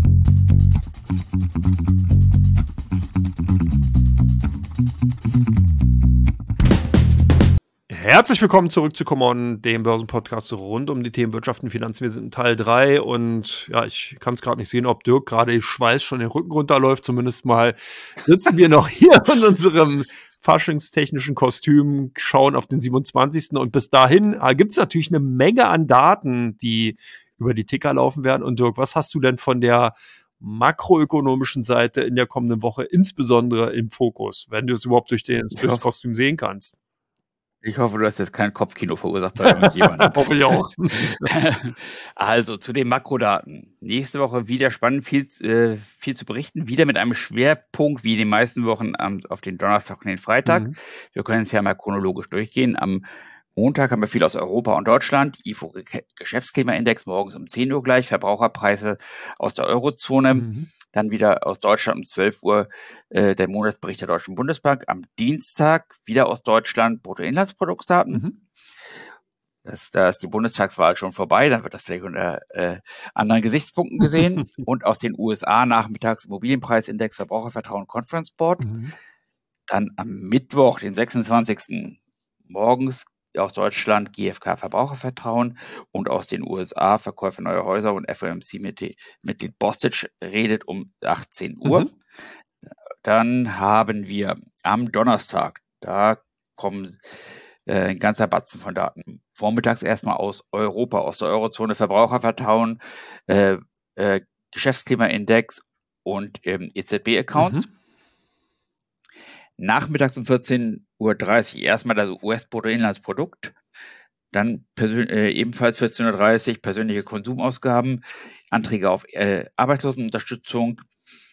Herzlich willkommen zurück zu Come On, dem Börsenpodcast rund um die Themen Wirtschaft und Finanzen. Wir sind in Teil 3 und ja, ich kann es gerade nicht sehen, ob Dirk gerade Schweiß schon den Rücken runterläuft. Zumindest mal sitzen wir noch hier in unserem faschingstechnischen Kostüm, schauen auf den 27. Und bis dahin gibt es natürlich eine Menge an Daten, die über die Ticker laufen werden. Und Dirk, was hast du denn von der makroökonomischen Seite in der kommenden Woche insbesondere im Fokus, wenn du es überhaupt durch das Kostüm sehen kannst? Ich hoffe, du hast jetzt kein Kopfkino verursacht bei irgendjemandem. Hoffe ich auch. Also zu den Makrodaten. Nächste Woche wieder spannend, viel zu berichten. Wieder mit einem Schwerpunkt, wie in den meisten Wochen, auf den Donnerstag und den Freitag. Wir können es ja mal chronologisch durchgehen. Am Montag haben wir viel aus Europa und Deutschland. IFO Geschäftsklimaindex morgens um 10 Uhr gleich. Verbraucherpreise aus der Eurozone. Dann wieder aus Deutschland um 12 Uhr der Monatsbericht der Deutschen Bundesbank. Am Dienstag wieder aus Deutschland Bruttoinlandsproduktdaten. Da ist die Bundestagswahl schon vorbei, dann wird das vielleicht unter anderen Gesichtspunkten gesehen. Und aus den USA nachmittags Immobilienpreisindex, Verbrauchervertrauen, Conference Board. Dann am Mittwoch, den 26. morgens aus Deutschland GfK Verbrauchervertrauen und aus den USA Verkäufer neuer Häuser und FOMC-Mitglied Bostic redet um 18 Uhr. Dann haben wir am Donnerstag, da kommen ein ganzer Batzen von Daten. Vormittags erstmal aus Europa, aus der Eurozone Verbrauchervertrauen, Geschäftsklimaindex und EZB-Accounts. Nachmittags um 14:30 Uhr erstmal das US-Bruttoinlandsprodukt, dann ebenfalls 14:30 Uhr persönliche Konsumausgaben, Anträge auf Arbeitslosenunterstützung,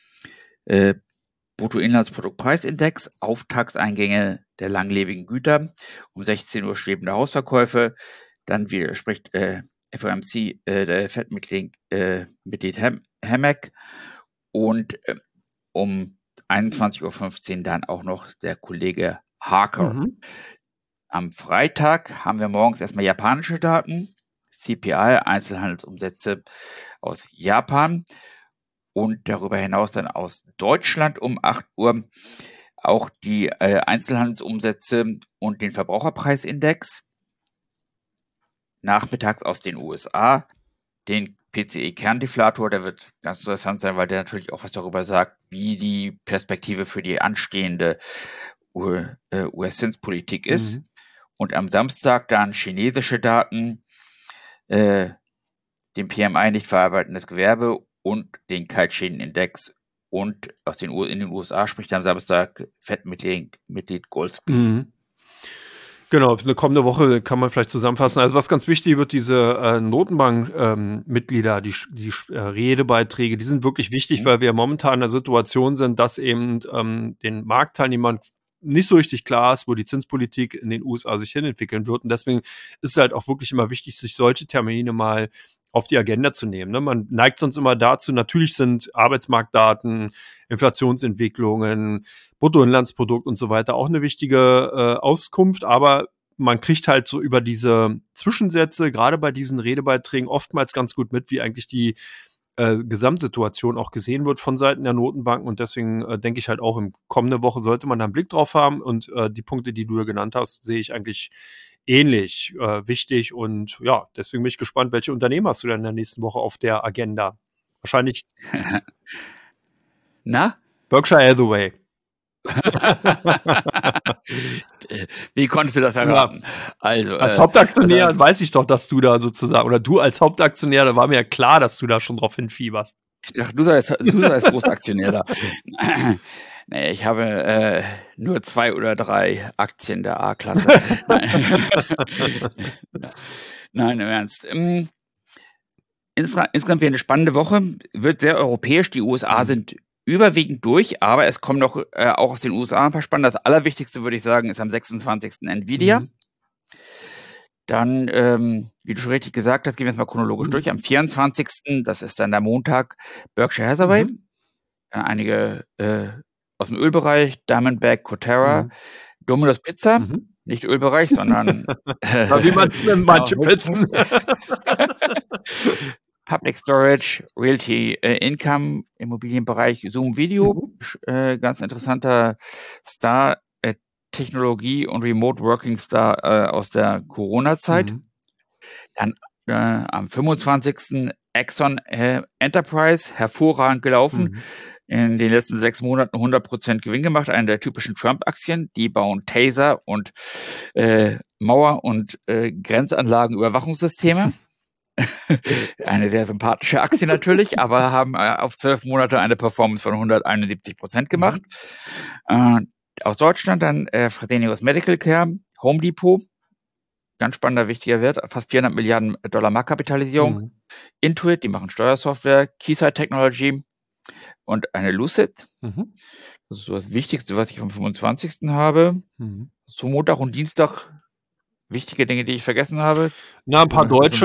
Bruttoinlandsproduktpreisindex, Auftragseingänge der langlebigen Güter, um 16 Uhr schwebende Hausverkäufe, dann widerspricht FOMC der FED-Mitglied Hammack und um 21:15 Uhr dann auch noch der Kollege Harker. Am Freitag haben wir morgens erstmal japanische Daten, CPI, Einzelhandelsumsätze aus Japan und darüber hinaus dann aus Deutschland um 8 Uhr auch die Einzelhandelsumsätze und den Verbraucherpreisindex. nachmittags aus den USA, den PCE-Kerndeflator. Der wird ganz interessant sein, weil der natürlich auch was darüber sagt, wie die Perspektive für die anstehende US-Zinspolitik ist. Und am Samstag dann chinesische Daten, den PMI, nicht verarbeitendes Gewerbe und den Kaltschädenindex. Und in den USA spricht am Samstag Fed-Mitglied Goldsby. Genau, für eine kommende Woche kann man vielleicht zusammenfassen. Also was ganz wichtig wird, diese Notenbank-Mitglieder, die Redebeiträge, die sind wirklich wichtig, weil wir momentan in der Situation sind, dass eben den Marktteilnehmern nicht so richtig klar ist, wo die Zinspolitik in den USA sich hinentwickeln wird. Und deswegen ist es halt auch wirklich immer wichtig, sich solche Termine mal auf die Agenda zu nehmen. Ne? Man neigt sonst immer dazu, natürlich sind Arbeitsmarktdaten, Inflationsentwicklungen, Bruttoinlandsprodukt und so weiter auch eine wichtige Auskunft, aber man kriegt halt so über diese Zwischensätze, gerade bei diesen Redebeiträgen, oftmals ganz gut mit, wie eigentlich die Gesamtsituation auch gesehen wird von Seiten der Notenbanken und deswegen denke ich halt auch, in kommende Woche sollte man da einen Blick drauf haben und die Punkte, die du ja genannt hast, sehe ich eigentlich ähnlich wichtig und ja, deswegen bin ich gespannt, welche Unternehmen hast du denn in der nächsten Woche auf der Agenda? Wahrscheinlich Na? Berkshire Hathaway. Wie konntest du das erraten? Ja. Also, als Hauptaktionär weiß ich doch, dass du da sozusagen, oder du als Hauptaktionär, da war mir ja klar, dass du da schon drauf hinfieberst. Ich dachte, du seist Großaktionär da. Nee, ich habe nur 2 oder 3 Aktien der A-Klasse. Nein, im Ernst. Insgesamt wäre eine spannende Woche, wird sehr europäisch. Die USA sind überwiegend durch, aber es kommen noch auch aus den USA ein paar spannende. Das Allerwichtigste, würde ich sagen, ist am 26. Nvidia. Dann, wie du schon richtig gesagt hast, gehen wir jetzt mal chronologisch durch. Am 24., das ist dann der Montag, Berkshire Hathaway. Dann einige aus dem Ölbereich, Diamondback, Coterra, Domino's Pizza, nicht Ölbereich, sondern wie man es nennt, manche Pizzen. Public Storage, Realty Income, Immobilienbereich, Zoom Video, ganz interessanter Star, Technologie und Remote Working Star aus der Corona-Zeit. Dann am 25. Exxon Enterprise, hervorragend gelaufen. In den letzten 6 Monaten 100% Gewinn gemacht, eine der typischen Trump-Aktien. Die bauen Taser und Mauer- und Grenzanlagen-Überwachungssysteme. Eine sehr sympathische Aktie natürlich, aber haben auf 12 Monate eine Performance von 171% gemacht. Aus Deutschland dann Fresenius Medical Care, Home Depot, ganz spannender, wichtiger Wert, fast $400 Milliarden Marktkapitalisierung. Intuit, die machen Steuersoftware, Keysight Technology und eine Lucid. Das ist so das Wichtigste, was ich am 25. habe. Zum Montag und Dienstag wichtige Dinge, die ich vergessen habe. Na, ein paar deutsche,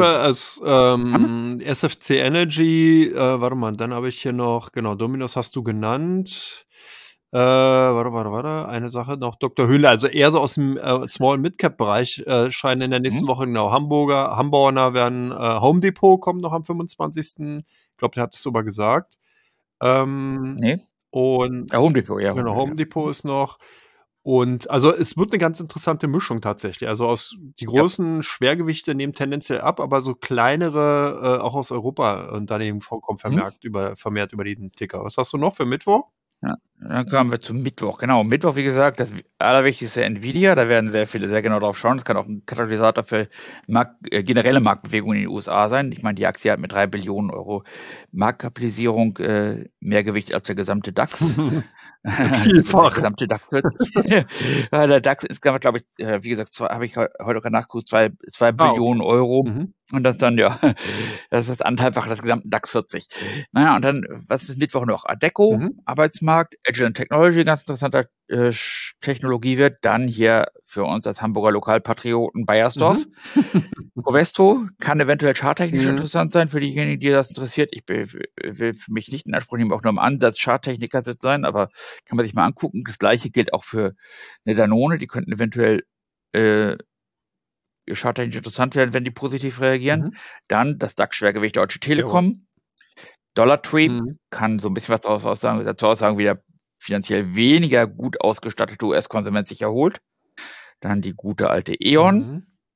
SFC Energy, warte mal, dann habe ich hier noch, genau, Domino's hast du genannt. Warte, eine Sache noch, Dr. Höhle, also eher so aus dem Small-Mid-Cap-Bereich scheinen in der nächsten Woche, genau, Hamburger werden, Home Depot kommt noch am 25. Ich glaube, der hat es sogar gesagt. Nee. Und Home Depot, ja. Genau, Home Depot ist noch. Und also es wird eine ganz interessante Mischung tatsächlich. Also die großen Schwergewichte nehmen tendenziell ab, aber so kleinere, auch aus Europa Unternehmen kommen vermehrt über den Ticker. Was hast du noch für Mittwoch? Ja, dann kommen wir zum Mittwoch. Genau, Mittwoch, wie gesagt, das Allerwichtigste Nvidia. Da werden sehr viele sehr genau drauf schauen. Das kann auch ein Katalysator für generelle Marktbewegungen in den USA sein. Ich meine, die Aktie hat mit 3 Billionen Euro Marktkapitalisierung mehr Gewicht als der gesamte DAX. Vielfach. Der gesamte DAX wird. Der DAX ist, glaube ich, wie gesagt, habe ich heute auch nachgeguckt, 2 Billionen Euro. Und das dann, ja, das ist das anderthalbfache des gesamten DAX 40. Naja, und dann, was ist Mittwoch noch? Adeco, Arbeitsmarkt, Agile Technology, ganz interessanter Technologiewert. Dann hier für uns als Hamburger Lokalpatrioten Bayersdorf. Covestro kann eventuell charttechnisch interessant sein für diejenigen, die das interessiert. Ich will für mich nicht in Anspruch nehmen, auch nur im Ansatz Charttechniker zu sein, aber kann man sich mal angucken. Das Gleiche gilt auch für eine Danone. Die könnten eventuell charttechnisch interessant werden, wenn die positiv reagieren. Dann das DAX-Schwergewicht Deutsche Telekom. Dollar Tree kann so ein bisschen was dazu aussagen, wie der finanziell weniger gut ausgestattete US-Konsument sich erholt. Dann die gute alte E.ON.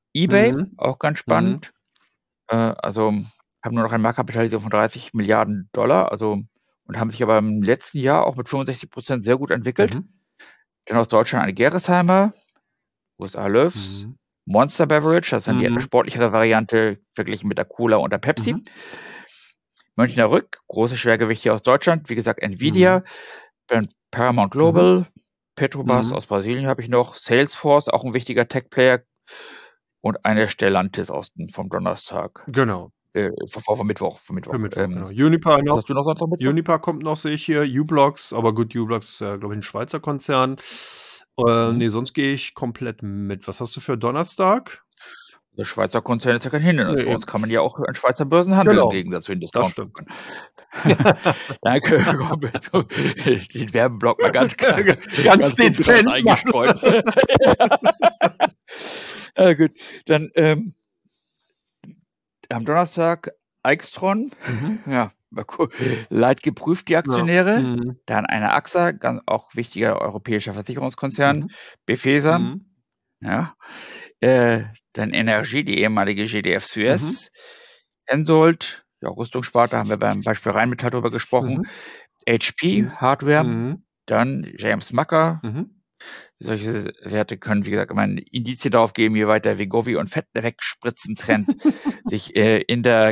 eBay, auch ganz spannend. Also haben nur noch eine Marktkapitalisierung von 30 Milliarden $, also und haben sich aber im letzten Jahr auch mit 65% sehr gut entwickelt. Dann aus Deutschland eine Gerresheimer, USA Löws, Monster Beverage, das ist dann die etwas sportlichere Variante verglichen mit der Cola und der Pepsi. Münchner Rück, große Schwergewichte aus Deutschland, wie gesagt Nvidia, dann Paramount Global, Petrobras aus Brasilien habe ich noch, Salesforce, auch ein wichtiger Tech-Player und eine Stellantis vom Donnerstag. Genau. Vom Mittwoch. Genau. Unipa noch. Was hast du noch sonst noch mit? Unipa kommt noch, sehe ich hier. U-Blocks, aber gut, U-Blocks ist ja, glaube ich, ein Schweizer Konzern. Nee, sonst gehe ich komplett mit. Was hast du für Donnerstag? Der Schweizer Konzern ist ja kein Hindernis. Bei uns kann man ja auch an Schweizer Börsen handeln, im Gegensatz zu den Discountern. Danke, den Werbeblock mal ganz dezent eingestreut. Gut, dann am Donnerstag Aixtron, Leit geprüft, die Aktionäre. Dann eine AXA, ganz auch wichtiger europäischer Versicherungskonzern, Befesa, dann Energie, die ehemalige GDF Suez, Hensoldt, Rüstungssparte, haben wir beim Beispiel Rheinmetall darüber gesprochen, HP, Hardware, dann James Macker. Solche Werte können, wie gesagt, immer ein Indizien darauf geben, wie weit der Wegovy- und Fettwegspritzen-Trend sich in der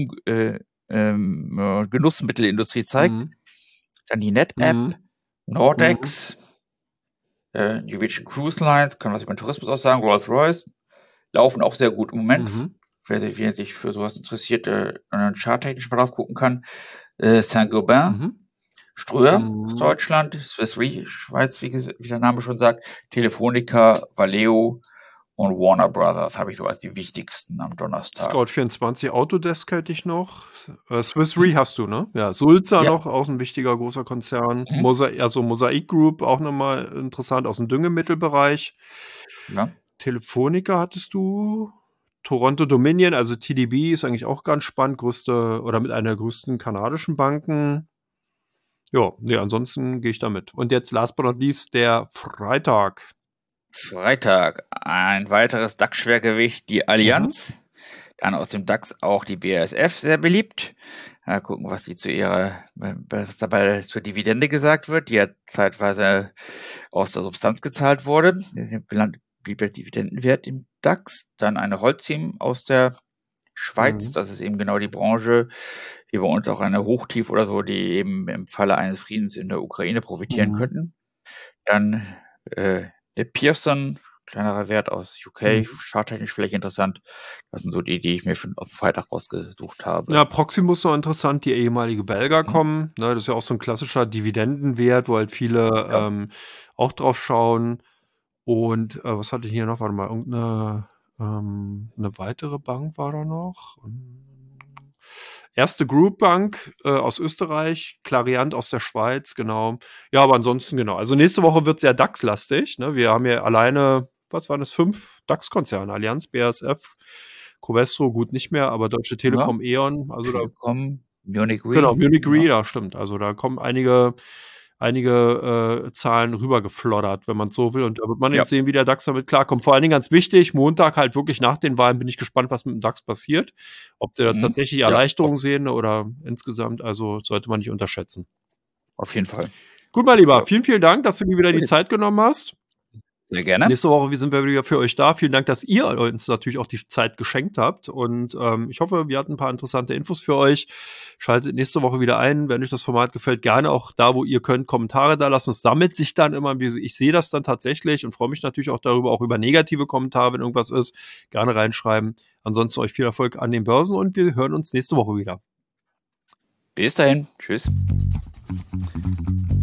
Genussmittelindustrie zeigt. Dann die NetApp, Nordex, Norwegian Cruise Lines, kann was über den Tourismus auch sagen, Rolls-Royce, laufen auch sehr gut im Moment. Wer sich für sowas interessiert, charttechnisch mal drauf gucken kann. Saint-Gobain, Ströer aus Deutschland, Swiss Re, Schweiz, wie der Name schon sagt, Telefonica, Valeo und Warner Brothers habe ich so als die wichtigsten am Donnerstag. Scout24, Autodesk hätte ich noch. Swiss Re hast du, ne? Ja, Sulzer noch, auch ein wichtiger großer Konzern. Mosaic Group, auch nochmal interessant aus dem Düngemittelbereich. Telefonica hattest du. Toronto Dominion, also TDB, ist eigentlich auch ganz spannend, mit einer der größten kanadischen Banken. Ja, nee, ansonsten gehe ich da mit. Und jetzt last but not least der Freitag. Ein weiteres DAX-Schwergewicht, die Allianz. Dann aus dem DAX auch die BASF, sehr beliebt. Gucken, was dabei zur Dividende gesagt wird, die ja zeitweise aus der Substanz gezahlt wurde. Blieb der Dividendenwert im DAX. Dann eine Holcim aus der Schweiz. Das ist eben genau die Branche, wie bei uns auch eine Hochtief oder so, die eben im Falle eines Friedens in der Ukraine profitieren könnten. Dann Pearson, kleinerer Wert aus UK, charttechnisch vielleicht interessant. Das sind so die ich mir auf den Freitag rausgesucht habe. Ja, Proximus noch interessant, die ehemalige Belga kommen. Ne, das ist ja auch so ein klassischer Dividendenwert, wo halt viele auch drauf schauen. Und was hatte ich hier noch? Warte mal, irgendeine eine weitere Bank war da noch. Erste Group Bank aus Österreich, Clariant aus der Schweiz, genau. Ja, aber ansonsten genau. Also nächste Woche wird sehr DAX-lastig. Ne? Wir haben ja alleine, was waren das, 5 DAX-Konzerne? Allianz, BASF, Covestro, gut nicht mehr, aber Deutsche Telekom, E.ON. Also Telekom, Munich Re. Genau, Munich Re, ja, stimmt. Also da kommen einige Zahlen rübergefloddert, wenn man es so will. Und da wird man jetzt sehen, wie der DAX damit klarkommt. Vor allen Dingen ganz wichtig, Montag halt wirklich nach den Wahlen bin ich gespannt, was mit dem DAX passiert. Ob wir da tatsächlich Erleichterungen sehen oder insgesamt, also sollte man nicht unterschätzen. Auf jeden Fall. Gut, mein Lieber, vielen, vielen Dank, dass du mir wieder die Zeit genommen hast. Sehr gerne. Nächste Woche sind wir wieder für euch da. Vielen Dank, dass ihr uns natürlich auch die Zeit geschenkt habt. Und ich hoffe, wir hatten ein paar interessante Infos für euch. Schaltet nächste Woche wieder ein. Wenn euch das Format gefällt, gerne auch da, wo ihr könnt, Kommentare da lassen. Es sammelt sich dann immer. Ich sehe das dann tatsächlich und freue mich natürlich auch darüber, auch über negative Kommentare, wenn irgendwas ist. Gerne reinschreiben. Ansonsten euch viel Erfolg an den Börsen und wir hören uns nächste Woche wieder. Bis dahin. Tschüss.